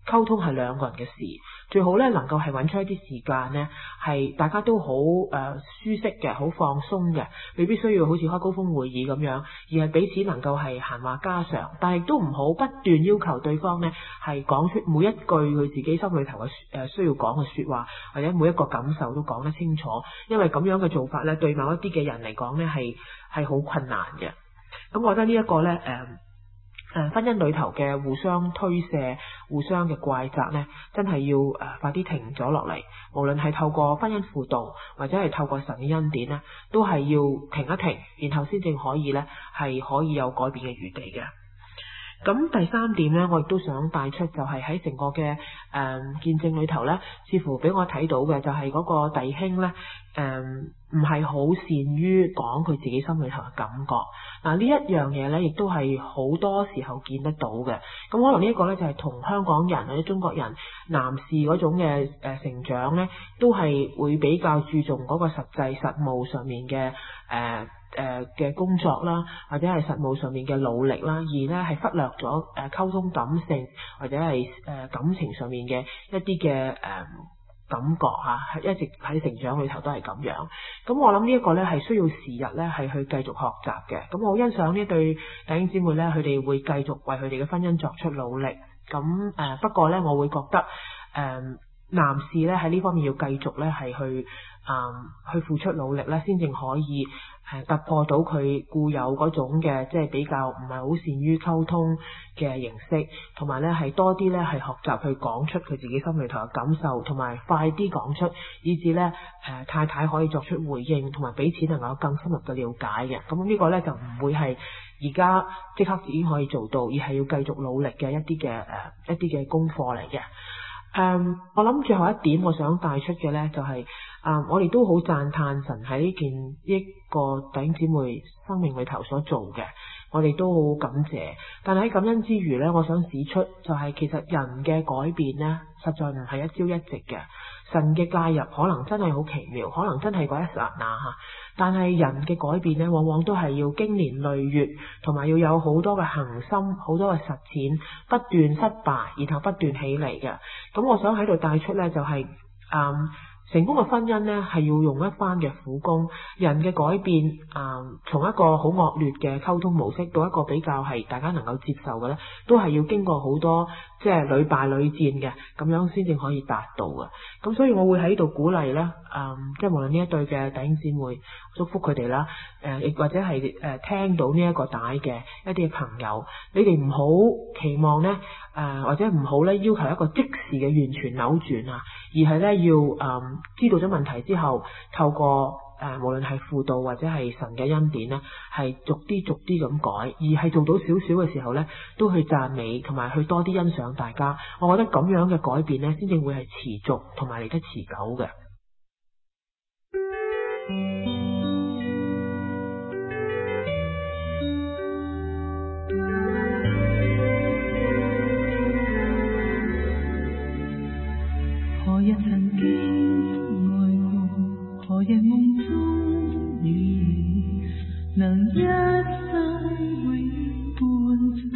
[SPEAKER 6] 溝通係兩個人嘅事，最好咧能夠係揾出一啲時間咧，係大家都好誒、呃、舒適嘅，好放鬆嘅，未必需要好似開高峰會議咁樣，而係彼此能夠係閒話家常，但係都唔好不斷要求對方咧係講出每一句佢自己心裏頭嘅誒需要講嘅説話，或者每一個感受都講得清楚，因為咁樣嘅做法咧對某一啲嘅人嚟講咧係係好困難嘅。咁我覺得呢一個咧誒。呃誒婚姻裏頭嘅互相推卸、互相嘅怪責呢，真係要誒、呃、快啲停咗落嚟。無論係透過婚姻輔導，或者係透過神嘅恩典呢，都係要停一停，然後先至可以呢係可以有改變嘅餘地嘅。咁第三點呢，我亦都想帶出就係喺成個嘅誒、呃、見證裏頭呢，似乎俾我睇到嘅就係嗰個弟兄呢，誒唔係好善於講佢自己心裏頭嘅感覺。嗱，呢一樣嘢呢，亦都係好多時候見得到嘅。咁可能呢一個呢，就係同香港人或者中國人男士嗰種嘅誒成長呢，都係會比較注重嗰個實際實務上面嘅誒誒嘅工作啦，或者係實務上面嘅努力啦，而呢係忽略咗誒溝通感性或者係誒感情上面嘅一啲嘅誒感覺嚇，一直喺成長裏頭都係咁樣。咁我諗呢一個呢係需要時日呢係去繼續學習嘅。咁我好欣賞呢對弟兄姊妹呢，佢哋會繼續為佢哋嘅婚姻作出努力。咁誒、呃、不過呢，我會覺得誒、呃、男士呢喺呢方面要繼續呢係去啊、呃、去付出努力呢，先至可以誒突破到佢固有嗰種嘅即係比較唔係好善於溝通嘅形式，同埋呢係多啲呢係學習去講出佢自己心裏頭嘅感受，同埋快啲講出，以至呢誒、呃、太太可以作出回應，同埋彼此能夠有更深入嘅了解嘅。咁呢個呢就唔會係而家即刻已經可以做到，而係要繼續努力嘅一啲嘅誒一啲嘅功課嚟嘅。誒、um, 我諗最後一點我想帶出嘅呢，就係、是、啊、um, 我哋都好讚嘆神喺呢件一個弟兄姊妹生命裏頭所做嘅，我哋都好感謝。但係喺感恩之餘呢，我想指出就係其實人嘅改變呢，實在唔係一朝一夕嘅。神嘅介入可能真係好奇妙，可能真係嗰一剎那嚇。但係人嘅改變呢，往往都係要經年累月，同埋要有好多嘅恆心、好多嘅實踐，不斷失敗，然後不斷起嚟嘅。咁我想喺度帶出呢，就係、是、嗯。成功嘅婚姻呢，係要用一番嘅苦功，人嘅改變啊、呃，從一個好惡劣嘅溝通模式到一個比較係大家能夠接受嘅呢，都係要經過好多即係屢敗屢戰嘅，咁樣先至可以達到嘅。咁所以我會喺度鼓勵呢，嗯，即係無論呢一對嘅弟兄姊妹，祝福佢哋啦，誒、呃，亦或者係誒、呃、聽到呢一個帶嘅一啲嘅朋友，你哋唔好期望呢，誒、呃，或者唔好呢要求一個即時嘅完全扭轉啊，而係呢要誒。嗯知道咗問題之後，透過誒、呃、無論係輔導或者係神嘅恩典呢，係逐啲逐啲咁改，而係做到少少嘅時候呢，都去讚美同埋去多啲欣賞大家。我覺得咁樣嘅改變呢，先至會係持續同埋嚟得持久嘅。
[SPEAKER 7] 何日曾經何日夢中遇，能一生永伴隨，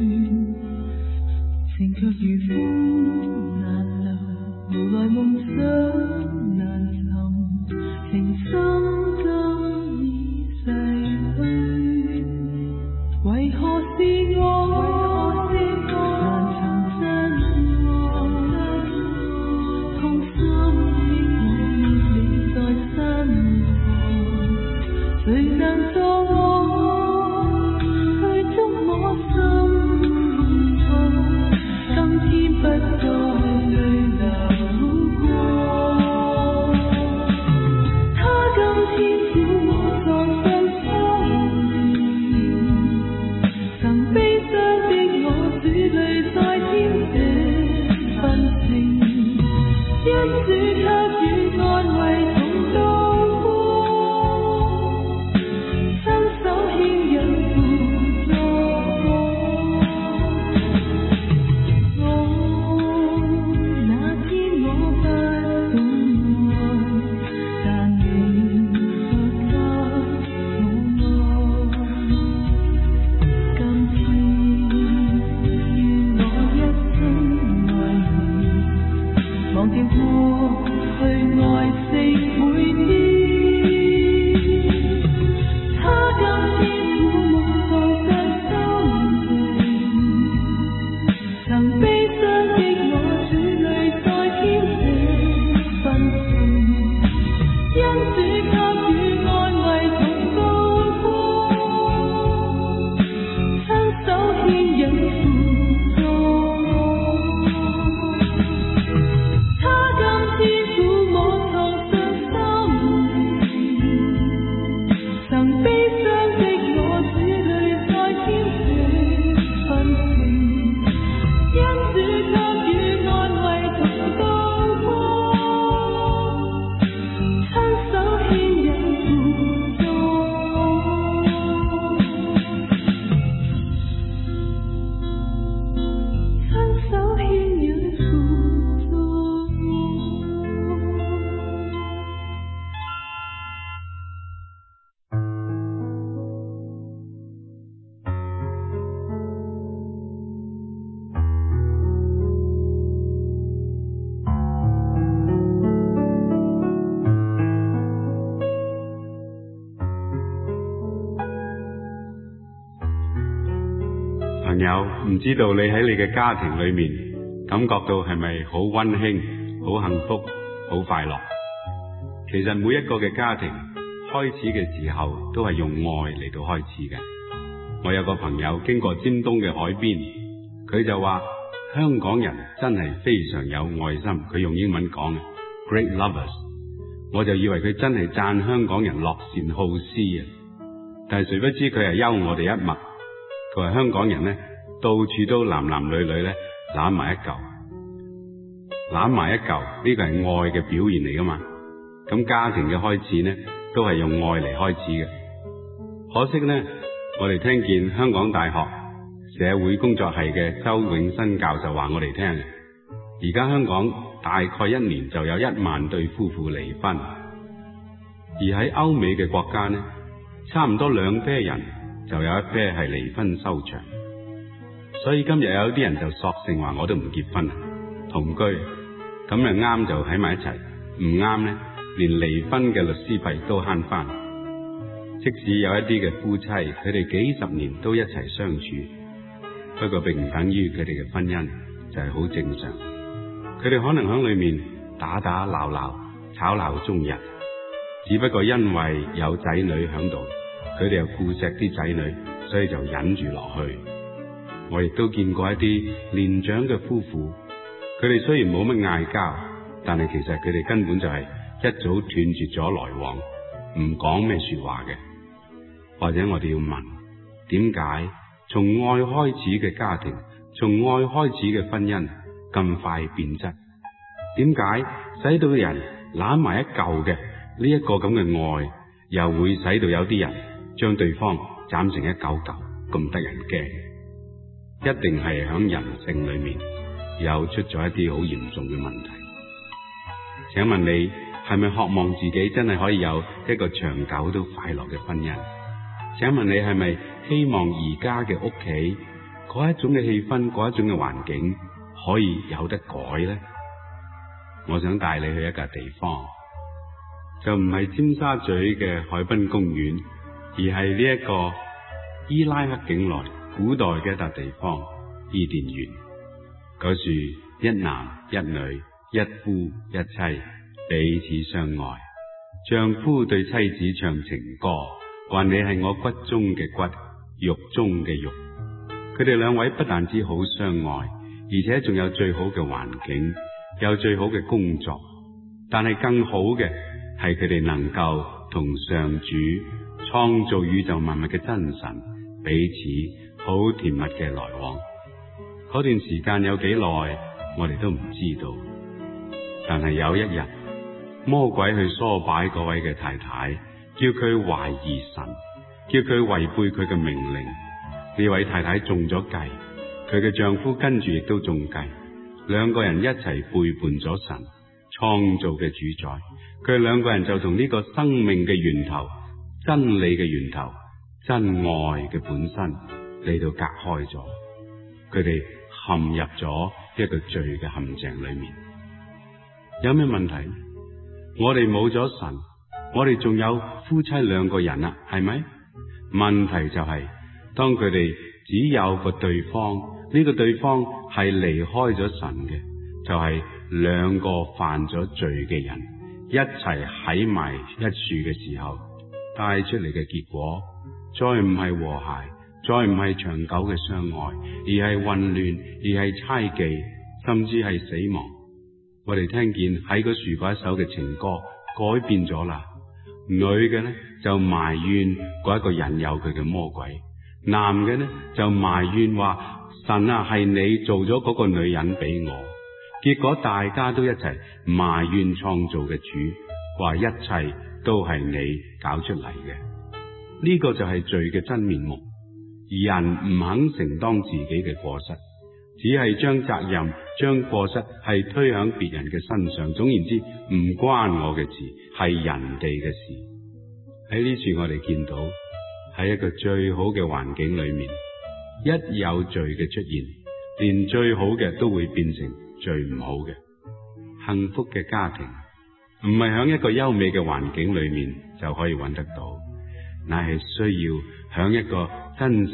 [SPEAKER 7] 情卻如風難留，無奈夢想難尋，情深今已逝去，為何是我難尋真愛，痛心的誰能助我去觸摸心痛？今天不再淚流過。
[SPEAKER 8] 朋友，唔知道你喺你嘅家庭裏面感覺到係咪好溫馨、好幸福、好快樂？其實每一個嘅家庭開始嘅時候都係用愛嚟到開始嘅。我有個朋友經過尖東嘅海邊，佢就話香港人真係非常有愛心，佢用英文講嘅 Great Lovers， 我就以為佢真係讚香港人樂善好施啊！但係誰不知佢係幽我哋一默，佢話香港人呢，到處都男男女女呢攬埋一嚿，攬埋一嚿呢個係愛嘅表現嚟噶嘛。咁家庭嘅開始呢，都係用愛嚟開始嘅。可惜呢，我哋聽見香港大學社會工作系嘅周永新教授話我哋聽，而家香港大概一年就有一萬對夫婦離婚，而喺歐美嘅國家呢，差唔多兩批人就有一批係離婚收場。所以今日有啲人就索性話我都唔結婚，同居，咁樣啱就喺埋一齊，唔啱呢，連離婚嘅律師費都慳翻。即使有一啲嘅夫妻，佢哋幾十年都一齊相處，不過並唔等於佢哋嘅婚姻就係好正常。佢哋可能喺裏面打打鬧鬧、吵鬧終日，只不過因為有仔女喺度，佢哋又顧錫啲仔女，所以就忍住落去。我亦都見過一啲年長嘅夫婦，佢哋雖然冇乜嗌交，但係其實佢哋根本就係一早斷絕咗來往，唔講咩說話嘅。或者我哋要問，點解從愛開始嘅家庭，從愛開始嘅婚姻咁快變質？點解使到人攬埋一嚿嘅呢一個咁嘅愛，又會使到有啲人將對方斬成一嚿嚿咁得人驚？一定係響人性裏面又出咗一啲好嚴重嘅問題。請問你係咪渴望自己真係可以有一個長久都快樂嘅婚姻？請問你係咪希望而家嘅屋企嗰一種嘅氣氛，嗰一種嘅環境可以有得改呢？我想帶你去一個地方，就唔係尖沙咀嘅海濱公園，而係呢一個伊拉克境內古代嘅一笪地方——伊甸園。嗰處一男一女，一夫一妻，彼此相愛。丈夫對妻子唱情歌，話你係我骨中嘅骨，肉中嘅肉。佢哋兩位不但止好相愛，而且仲有最好嘅環境，有最好嘅工作。但係更好嘅係佢哋能夠同上主創造宇宙萬物嘅真神彼此好甜蜜嘅來往。嗰段時間有幾耐，我哋都唔知道。但係有一日，魔鬼去唆擺嗰位嘅太太，叫佢懷疑神，叫佢違背佢嘅命令。呢位太太中咗計，佢嘅丈夫跟住亦都中計，兩個人一齊背叛咗神創造嘅主宰。佢哋兩個人就從呢個生命嘅源頭、真理嘅源頭、真愛嘅本身嚟到隔開咗，佢哋陷入咗一個罪嘅陷阱裏面。有咩問題？我哋冇咗神，我哋仲有夫妻兩個人啊，係咪？問題就係、是、當佢哋只有個對方，呢、這個對方係離開咗神嘅，就係、是、兩個犯咗罪嘅人一齊喺埋一處嘅時候，帶出嚟嘅結果，再唔係和諧，再唔係長久嘅相愛，而係混亂，而係猜忌，甚至係死亡。我哋聽見喺個樹嗰一首嘅情歌改變咗啦，女嘅呢就埋怨嗰一個引誘佢嘅魔鬼，男嘅呢就埋怨話神啊，係你做咗嗰個女人俾我。結果大家都一齊埋怨創造嘅主，話一切都係你搞出嚟嘅。呢、這個就係罪嘅真面目。而人唔肯承當自己嘅過失，只係將責任、將過失係推響別人嘅身上。總言之，唔關我嘅事，係人哋嘅事。喺呢處我哋見到，喺一個最好嘅環境裏面，一有罪嘅出現，連最好嘅都會變成最唔好嘅。幸福嘅家庭唔係響一個優美嘅環境裏面就可以揾得到，乃係需要響一個真實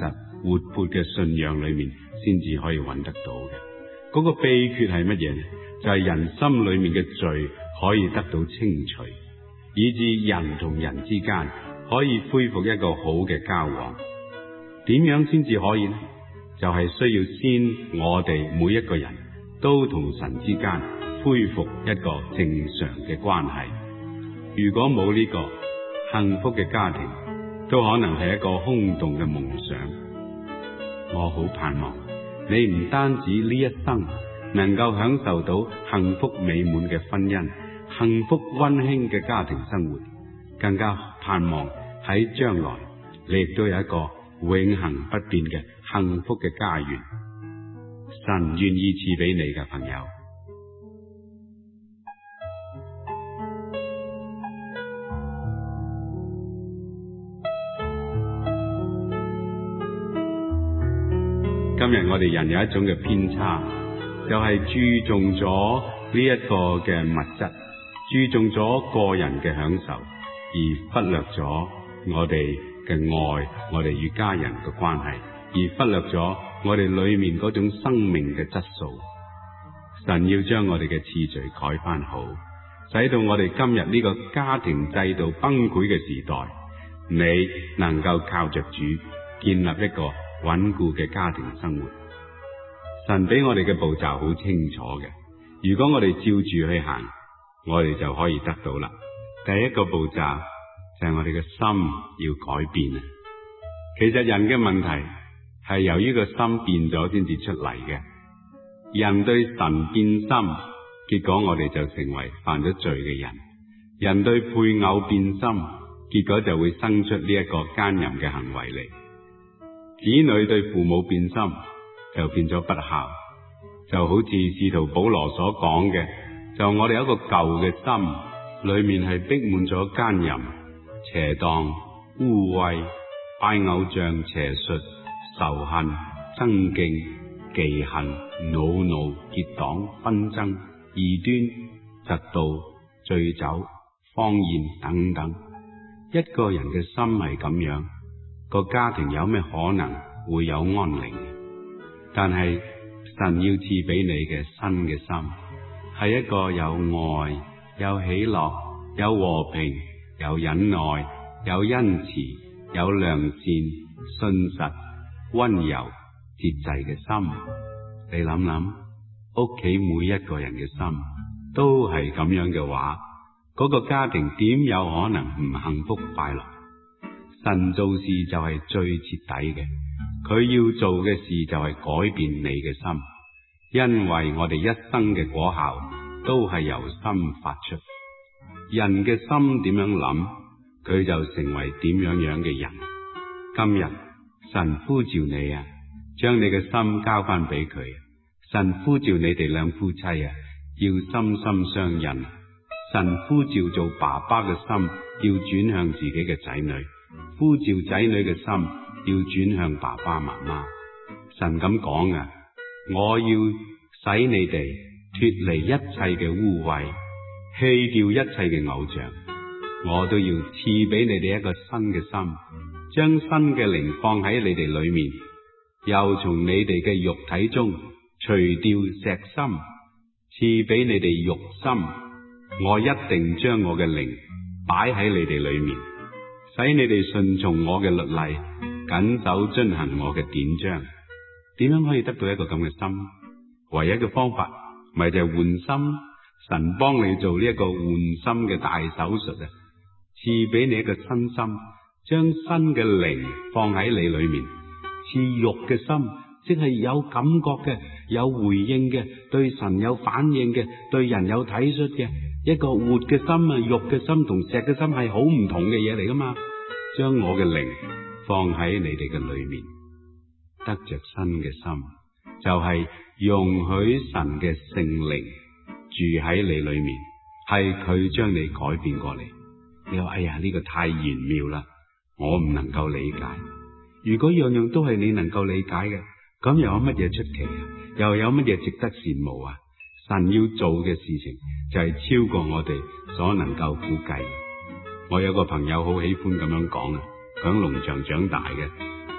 [SPEAKER 8] 活潑嘅信仰裏面先至可以揾得到嘅。嗰個秘訣係乜嘢呢？就係人心裏面嘅罪可以得到清除，以致人同人之間可以恢復一個好嘅交往。點樣先至可以呢？就係需要先我哋每一個人都同神之間恢復一個正常嘅關係。如果冇呢個幸福嘅家庭，都可能係一個空洞嘅夢想。我好盼望你唔單止呢一生能夠享受到幸福美滿嘅婚姻、幸福溫馨嘅家庭生活，更加盼望喺將來你亦都有一個永恆不變嘅幸福嘅家園。神願意賜俾你嘅朋友。今日我哋人有一種嘅偏差，就係注重咗呢一個嘅物質，注重咗個人嘅享受，而忽略咗我哋嘅愛，我哋與家人嘅關係，而忽略咗我哋裏面嗰種生命嘅質素。神要將我哋嘅次序改翻好，使到我哋今日呢個家庭制度崩潰嘅時代，你能夠靠着主建立一個穩固嘅家庭生活。神俾我哋嘅步驟好清楚嘅，如果我哋照住去行，我哋就可以得到啦。第一個步驟就係我哋嘅心要改變啊！其實人嘅問題係由於個心變咗先至出嚟嘅。人對神變心，結果我哋就成為犯咗罪嘅人。人對配偶變心，結果就會生出呢一個奸淫嘅行為嚟。子女對父母變心，就變咗不孝。就好似使徒保羅所講嘅，就我哋有一個舊嘅心，裏面係逼滿咗奸淫、邪蕩、污穢、拜偶像、邪術、仇恨、爭競、忌恨、惱怒、結黨、紛爭、異端、嫉妒、醉酒、荒宴等等。一個人嘅心係咁樣，個家庭有咩可能會有安寧？但係神要賜俾你嘅新嘅心，係一個有愛、有喜樂、有和平、有忍耐、有恩慈、有良善、信實、溫柔、節制嘅心。你諗諗，屋企每一個人嘅心都係咁樣嘅話，嗰個家庭點有可能唔幸福快樂？神做事就係最徹底嘅，佢要做嘅事就係改變你嘅心，因為我哋一生嘅果效都係由心發出。人嘅心點樣諗，佢就成為點樣樣嘅人。今日神呼召你啊，將你嘅心交翻俾佢。神呼召你哋兩夫妻啊，要心心相印。神呼召做爸爸嘅心要轉向自己嘅仔女，呼召仔女嘅心要轉向爸爸媽媽。神咁講啊，我要使你哋脫離一切嘅污穢，棄掉一切嘅偶像。我都要賜俾你哋一個新嘅心，將新嘅靈放喺你哋裏面，又從你哋嘅肉體中除掉石心，賜俾你哋肉心。我一定將我嘅靈擺喺你哋裏面，使你哋順從我嘅律例，謹守遵行我嘅典章。點樣可以得到一個咁嘅心？唯一嘅方法咪就係換心。神幫你做呢一個換心嘅大手術啊，賜俾你一個新心，將新嘅靈放喺你裏面。賜肉嘅心，即係有感覺嘅、有回應嘅、對神有反應嘅、對人有體恤嘅。一個活嘅心啊，肉嘅心同石嘅心係好唔同嘅嘢嚟噶嘛。將我嘅靈放喺你哋嘅裏面，得着新嘅心，就係、是、容許神嘅聖靈住喺你裏面，係佢將你改變過嚟。你話哎呀，呢、這個太玄妙啦，我唔能夠理解。如果樣樣都係你能夠理解嘅，咁又有乜嘢出奇啊？又有乜嘢值得羨慕啊？神要做嘅事情就係超過我哋所能夠估計。我有個朋友好喜歡咁樣講啊，響農場長大嘅，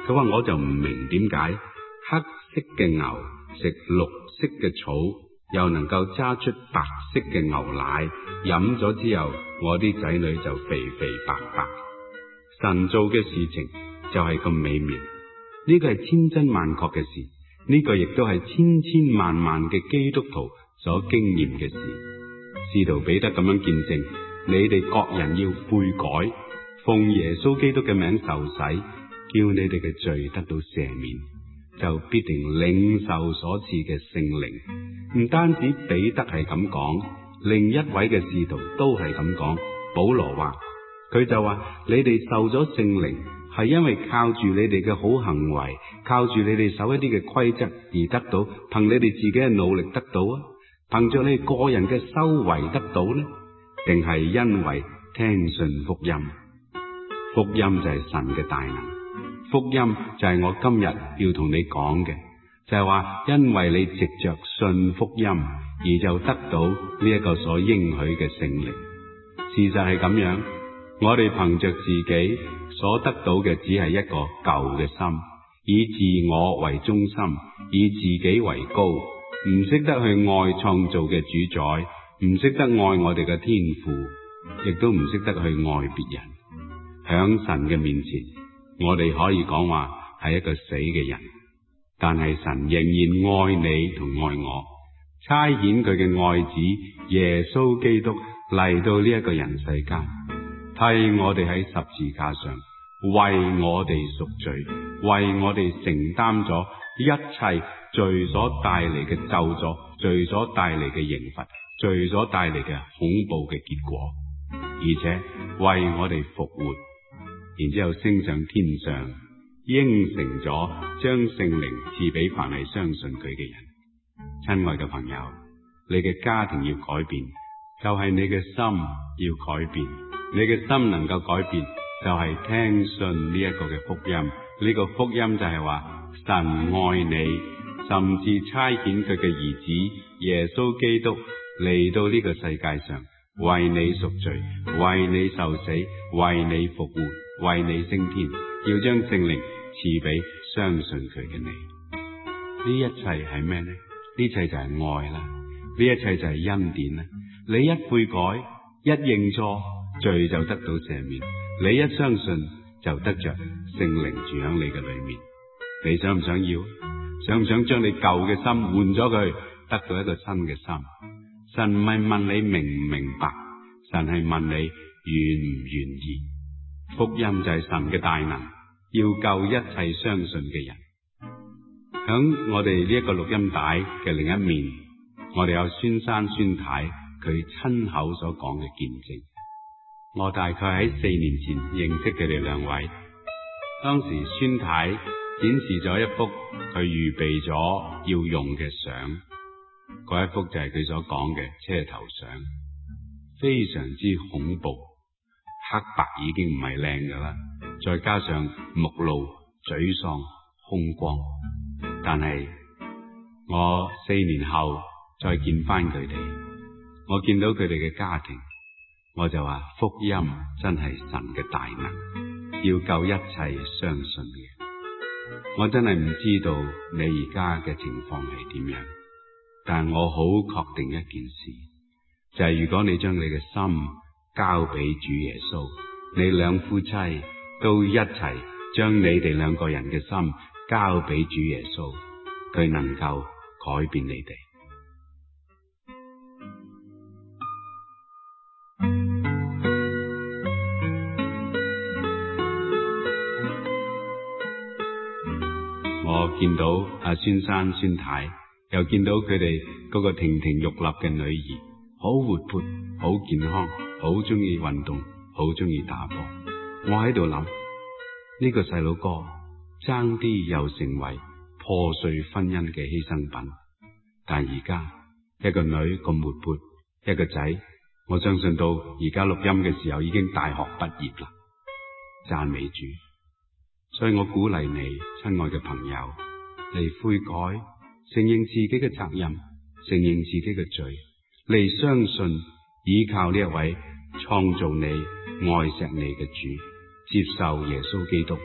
[SPEAKER 8] 佢話我就唔明點解黑色嘅牛食綠色嘅草，又能夠揸出白色嘅牛奶，飲咗之後我啲仔女就肥肥白白。神做嘅事情就係咁美妙，呢個係千真萬確嘅事，呢個亦都係千千萬萬嘅基督徒所經驗嘅事。使徒彼得咁樣見證，你哋各人要悔改，奉耶穌基督嘅名受洗，叫你哋嘅罪得到赦免，就必定領受所賜嘅聖靈。唔單止彼得係咁講，另一位嘅使徒都係咁講。保羅話，佢就話你哋受咗聖靈係因為靠住你哋嘅好行為，靠住你哋守一啲嘅規則而得到，憑你哋自己嘅努力得到啊？憑着你個人嘅修為得到呢？定係因為聽信福音？福音就係神嘅大能，福音就係我今日要同你講嘅，就係話因為你藉着信福音而就得到呢一個所應許嘅聖靈。事實係咁樣，我哋憑着自己所得到嘅只係一個舊嘅心，以自我為中心，以自己為高，唔識得去愛創造嘅主宰，唔識得愛我哋嘅天父，亦都唔識得去愛別人。響神嘅面前，我哋可以講話係一個死嘅人，但係神仍然愛你同愛我，差遣佢嘅愛子耶穌基督嚟到呢一個人世間，替我哋喺十字架上為我哋贖罪，為我哋承擔咗一切罪所帶嚟嘅咒詛，罪所帶嚟嘅刑罰，罪所帶嚟嘅恐怖嘅結果，而且為我哋復活，然之後升上天上，應承咗將聖靈賜俾凡係相信佢嘅人。親愛嘅朋友，你嘅家庭要改變，就係你嘅心要改變。你嘅心能夠改變，就係聽信呢一個嘅福音。呢個福音就係話神愛你，甚至差遣佢嘅兒子耶穌基督嚟到呢個世界上，為你贖罪，為你受死，為你復活，為你升天，要將聖靈賜俾相信佢嘅你。呢一切係咩呢？呢一切就係愛啦，呢一切就係恩典啦。你一悔改，一認錯，罪就得到赦免；你一相信，就得着聖靈住響你嘅裏面。你想唔想要？想唔想將你舊嘅心換咗佢，得到一個新嘅心？神唔係問你明唔明白，神係問你願唔願意。福音就係神嘅大能，要救一切相信嘅人。響我哋呢一個錄音帶嘅另一面，我哋有孫生孫太佢親口所講嘅見證。我大概喺四年前認識佢哋兩位，當時孫太展示咗一幅佢預備咗要用嘅相，嗰一幅就係佢所講嘅車頭相，非常之恐怖，黑白已經唔係靚噶啦，再加上目露沮喪空光。但係我四年後再見翻佢哋，我見到佢哋嘅家庭，我就話福音真係神嘅大能，要救一切相信嘅。我真係唔知道你而家嘅情況係點樣，但我好確定一件事，就係如果你將你嘅心交俾主耶穌，你兩夫妻都一齊將你哋兩個人嘅心交俾主耶穌，佢能夠改變你哋。我見到阿孫生孫太，又見到佢哋嗰個亭亭玉立嘅女兒，好活潑，好健康，好中意運動，好中意打波。我喺度諗，呢個細佬哥爭啲又成為破碎婚姻嘅犧牲品，但而家一個女咁活潑，一個仔，我相信到而家錄音嘅時候已經大學畢業啦，讚美主。所以我鼓勵你，親愛嘅朋友，嚟悔改，承認自己嘅責任，承認自己嘅罪，嚟相信依靠呢一位創造你、愛錫你嘅主，接受耶穌基督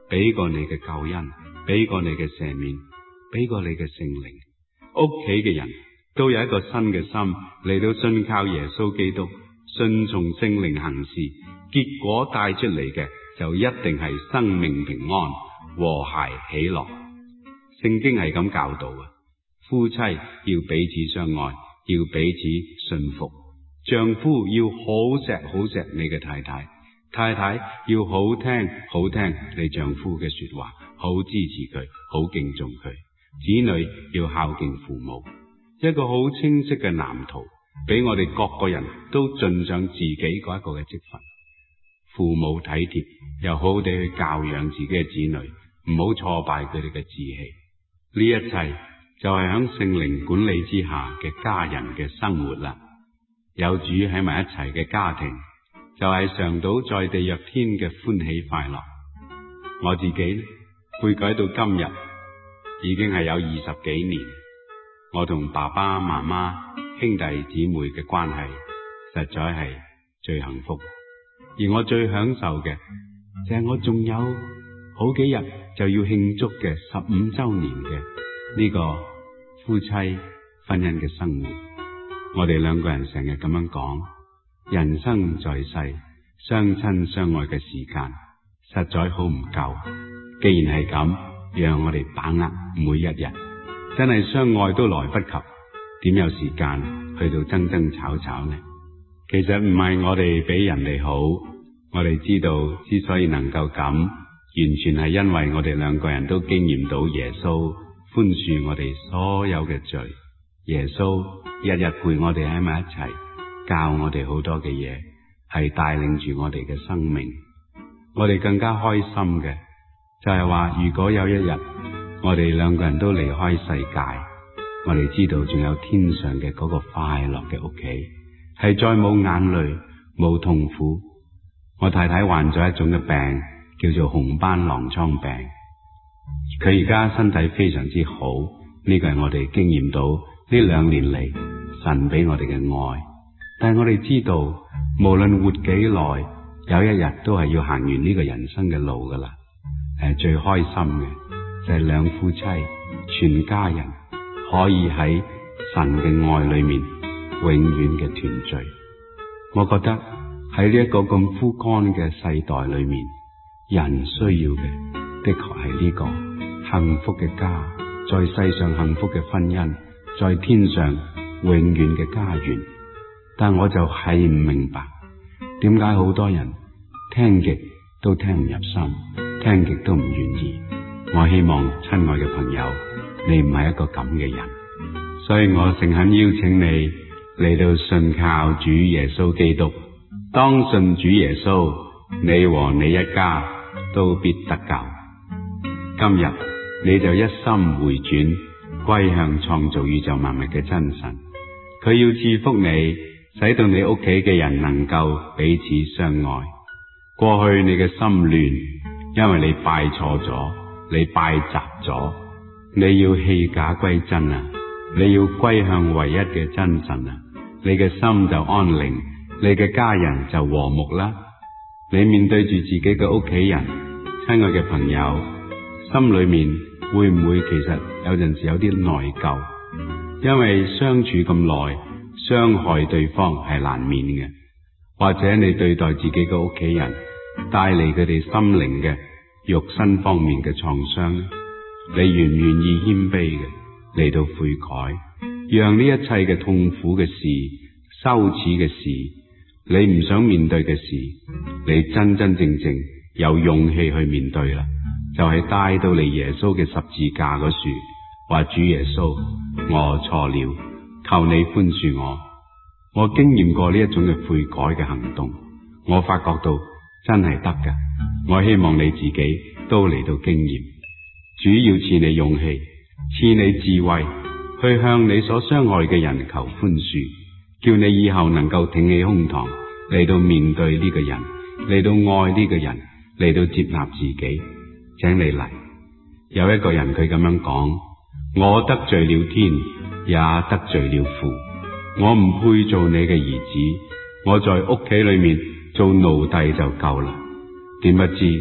[SPEAKER 8] 俾過你嘅救恩，俾過你嘅赦免，俾過你嘅聖靈。屋企嘅人都有一個新嘅心嚟到信靠耶穌基督，順從聖靈行事，結果帶出嚟嘅就一定係生命平安、和諧喜樂。聖經係咁教導啊，夫妻要彼此相愛，要彼此信服，丈夫要好錫好錫你嘅太太，太太要好聽好聽你丈夫嘅說話，好支持佢，好敬重佢。子女要孝敬父母，一個好清晰嘅藍圖，俾我哋各個人都盡上自己嗰一個嘅職份。父母體貼，又好好地去教養自己嘅子女，唔好挫敗佢哋嘅志氣。呢一切就係響聖靈管理之下嘅家人嘅生活啦。有主喺埋一齊嘅家庭，就係嘗到在地若天嘅歡喜快樂。我自己呢，悔改到今日已經係有二十幾年，我同爸爸媽媽兄弟姊妹嘅關係實在係最幸福，而我最享受嘅就係我仲有好幾日就要慶祝嘅十五周年嘅呢個夫妻婚姻嘅生活。我哋兩個人成日咁樣講，人生在世，相親相愛嘅時間實在好唔夠。既然係咁，讓我哋把握每一日，真係相愛都來不及，點有時間去到爭爭吵吵呢？其實唔係我哋比人哋好，我哋知道之所以能夠咁，完全係因為我哋兩個人都經驗到耶穌寬恕我哋所有嘅罪。耶穌日日陪我哋喺埋一齊，教我哋好多嘅嘢，係帶領住我哋嘅生命。我哋更加開心嘅就係話，如果有一日我哋兩個人都離開世界，我哋知道仲有天上嘅嗰個快樂嘅屋企，係再冇眼淚冇痛苦。我太太患咗一種嘅病，叫做紅斑狼瘡病，佢而家身體非常之好，呢個係我哋經驗到呢兩年嚟神俾我哋嘅愛。但係我哋知道，無論活幾耐，有一日都係要行完呢個人生嘅路噶啦。誒，最開心嘅就係兩夫妻全家人可以喺神嘅愛裏面永遠嘅團聚。我覺得喺呢一個咁枯乾嘅世代裏面，人需要嘅的確係呢個幸福嘅家，在世上幸福嘅婚姻，在天上永遠嘅家園。但我就係唔明白，點解好多人聽極都聽唔入心，聽極都唔願意。我希望親愛嘅朋友，你唔係一個咁嘅人，所以我誠懇邀請你嚟到信靠主耶穌基督。當信主耶穌，你和你一家都必得救。今日你就一心回轉，歸向創造宇宙萬物嘅真神，佢要賜福你，使到你屋企嘅人能夠彼此相愛。過去你嘅心亂，因為你拜錯咗，你拜雜咗，你要棄假歸真啊！你要歸向唯一嘅真神啊！你嘅心就安寧，你嘅家人就和睦啦。你面對住自己嘅屋企人，親愛嘅朋友，心裏面會唔會其實有陣時有啲內疚？因為相處咁耐，傷害對方係難免嘅，或者你對待自己嘅屋企人，帶嚟佢哋心靈嘅肉身方面嘅創傷，你願唔願意謙卑嘅嚟到悔改，讓呢一切嘅痛苦嘅事、羞恥嘅事，你唔想面對嘅事，你真真正正有勇氣去面對啦，就係、是、帶到嚟耶穌嘅十字架嗰處，話主耶穌，我錯了，求你寬恕我。我經驗過呢一種嘅悔改嘅行動，我發覺到真係得㗎。我希望你自己都嚟到經驗。主要賜你勇氣，賜你智慧，去向你所相愛嘅人求寬恕，叫你以後能夠挺起胸膛嚟到面對呢個人，嚟到愛呢個人，嚟到接納自己。請你嚟。有一個人佢咁樣講，我得罪了天，也得罪了父，我唔配做你嘅兒子，我在屋企裏面做奴隸就夠啦。點不知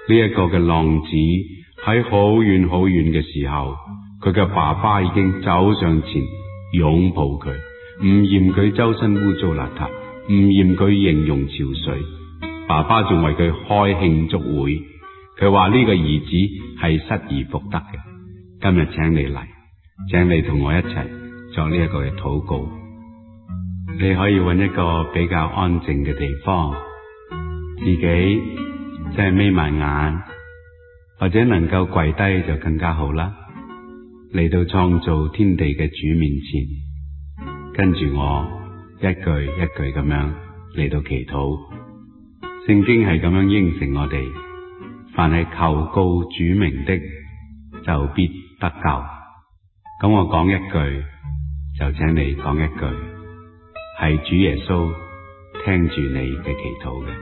[SPEAKER 8] 呢一個嘅浪子喺好遠好遠嘅時候，佢嘅爸爸已經走上前擁抱佢，唔嫌佢周身污糟邋遢，唔嫌佢形容憔悴，爸爸仲為佢開慶祝會。佢話呢個兒子係失而復得嘅。今日請你嚟，請你同我一齊作呢一個嘅禱告。你可以揾一個比較安靜嘅地方，自己即係眯埋眼，或者能夠跪低就更加好啦。嚟到創造天地嘅主面前，跟住我一句一句咁樣嚟到祈禱。聖經係咁樣應承我哋，凡係求告主名的，就必得救。咁我講一句，就請你講一句，係主耶穌聽住你嘅祈禱嘅。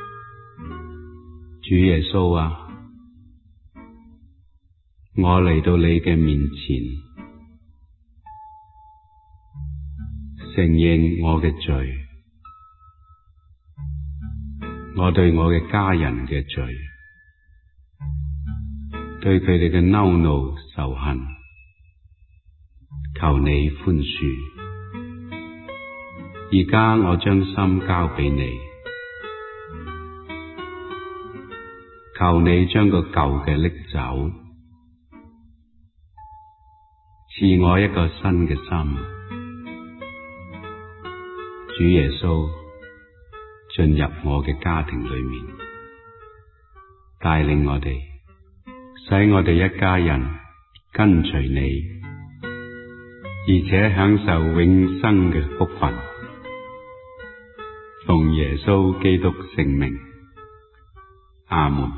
[SPEAKER 8] 主耶穌啊，我嚟到你嘅面前，承認我嘅罪，我對我嘅家人嘅罪，對佢哋嘅惱怒仇恨，求你寬恕。而家我將心交俾你，求你將個舊嘅拎走，賜我一個新嘅心。主耶穌進入我嘅家庭裏面，帶領我哋，使我哋一家人跟隨你，而且享受永生嘅福分。奉耶穌基督聖名，阿門。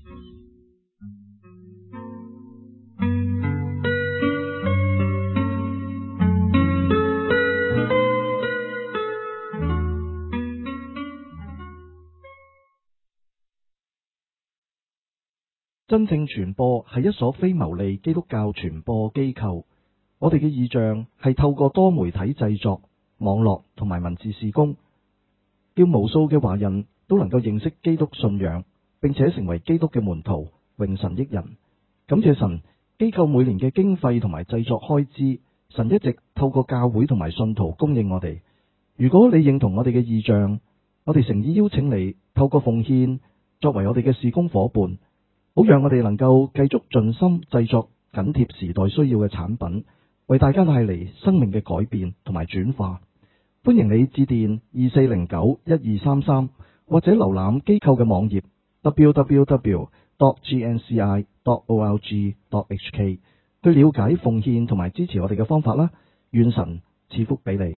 [SPEAKER 1] 真正傳播係一所非牟利基督教傳播機構，我哋嘅意象係透過多媒體製作、網絡同埋文字事工，叫無數嘅華人都能夠認識基督信仰，並且成為基督嘅門徒，榮神益人。感謝神，機構每年嘅經費同埋製作開支，神一直透過教會同埋信徒供應我哋。如果你認同我哋嘅意象，我哋誠意邀請你透過奉獻作為我哋嘅事工夥伴，好讓我哋能夠繼續盡心製作緊貼時代需要嘅產品，為大家帶嚟生命嘅改變同埋轉化。歡迎你致電二四零九一二三三，或者瀏覽機構嘅網頁 double-u double-u double-u dot g n c i dot org dot h k 去了解奉獻同埋支持我哋嘅方法啦。願神賜福俾你。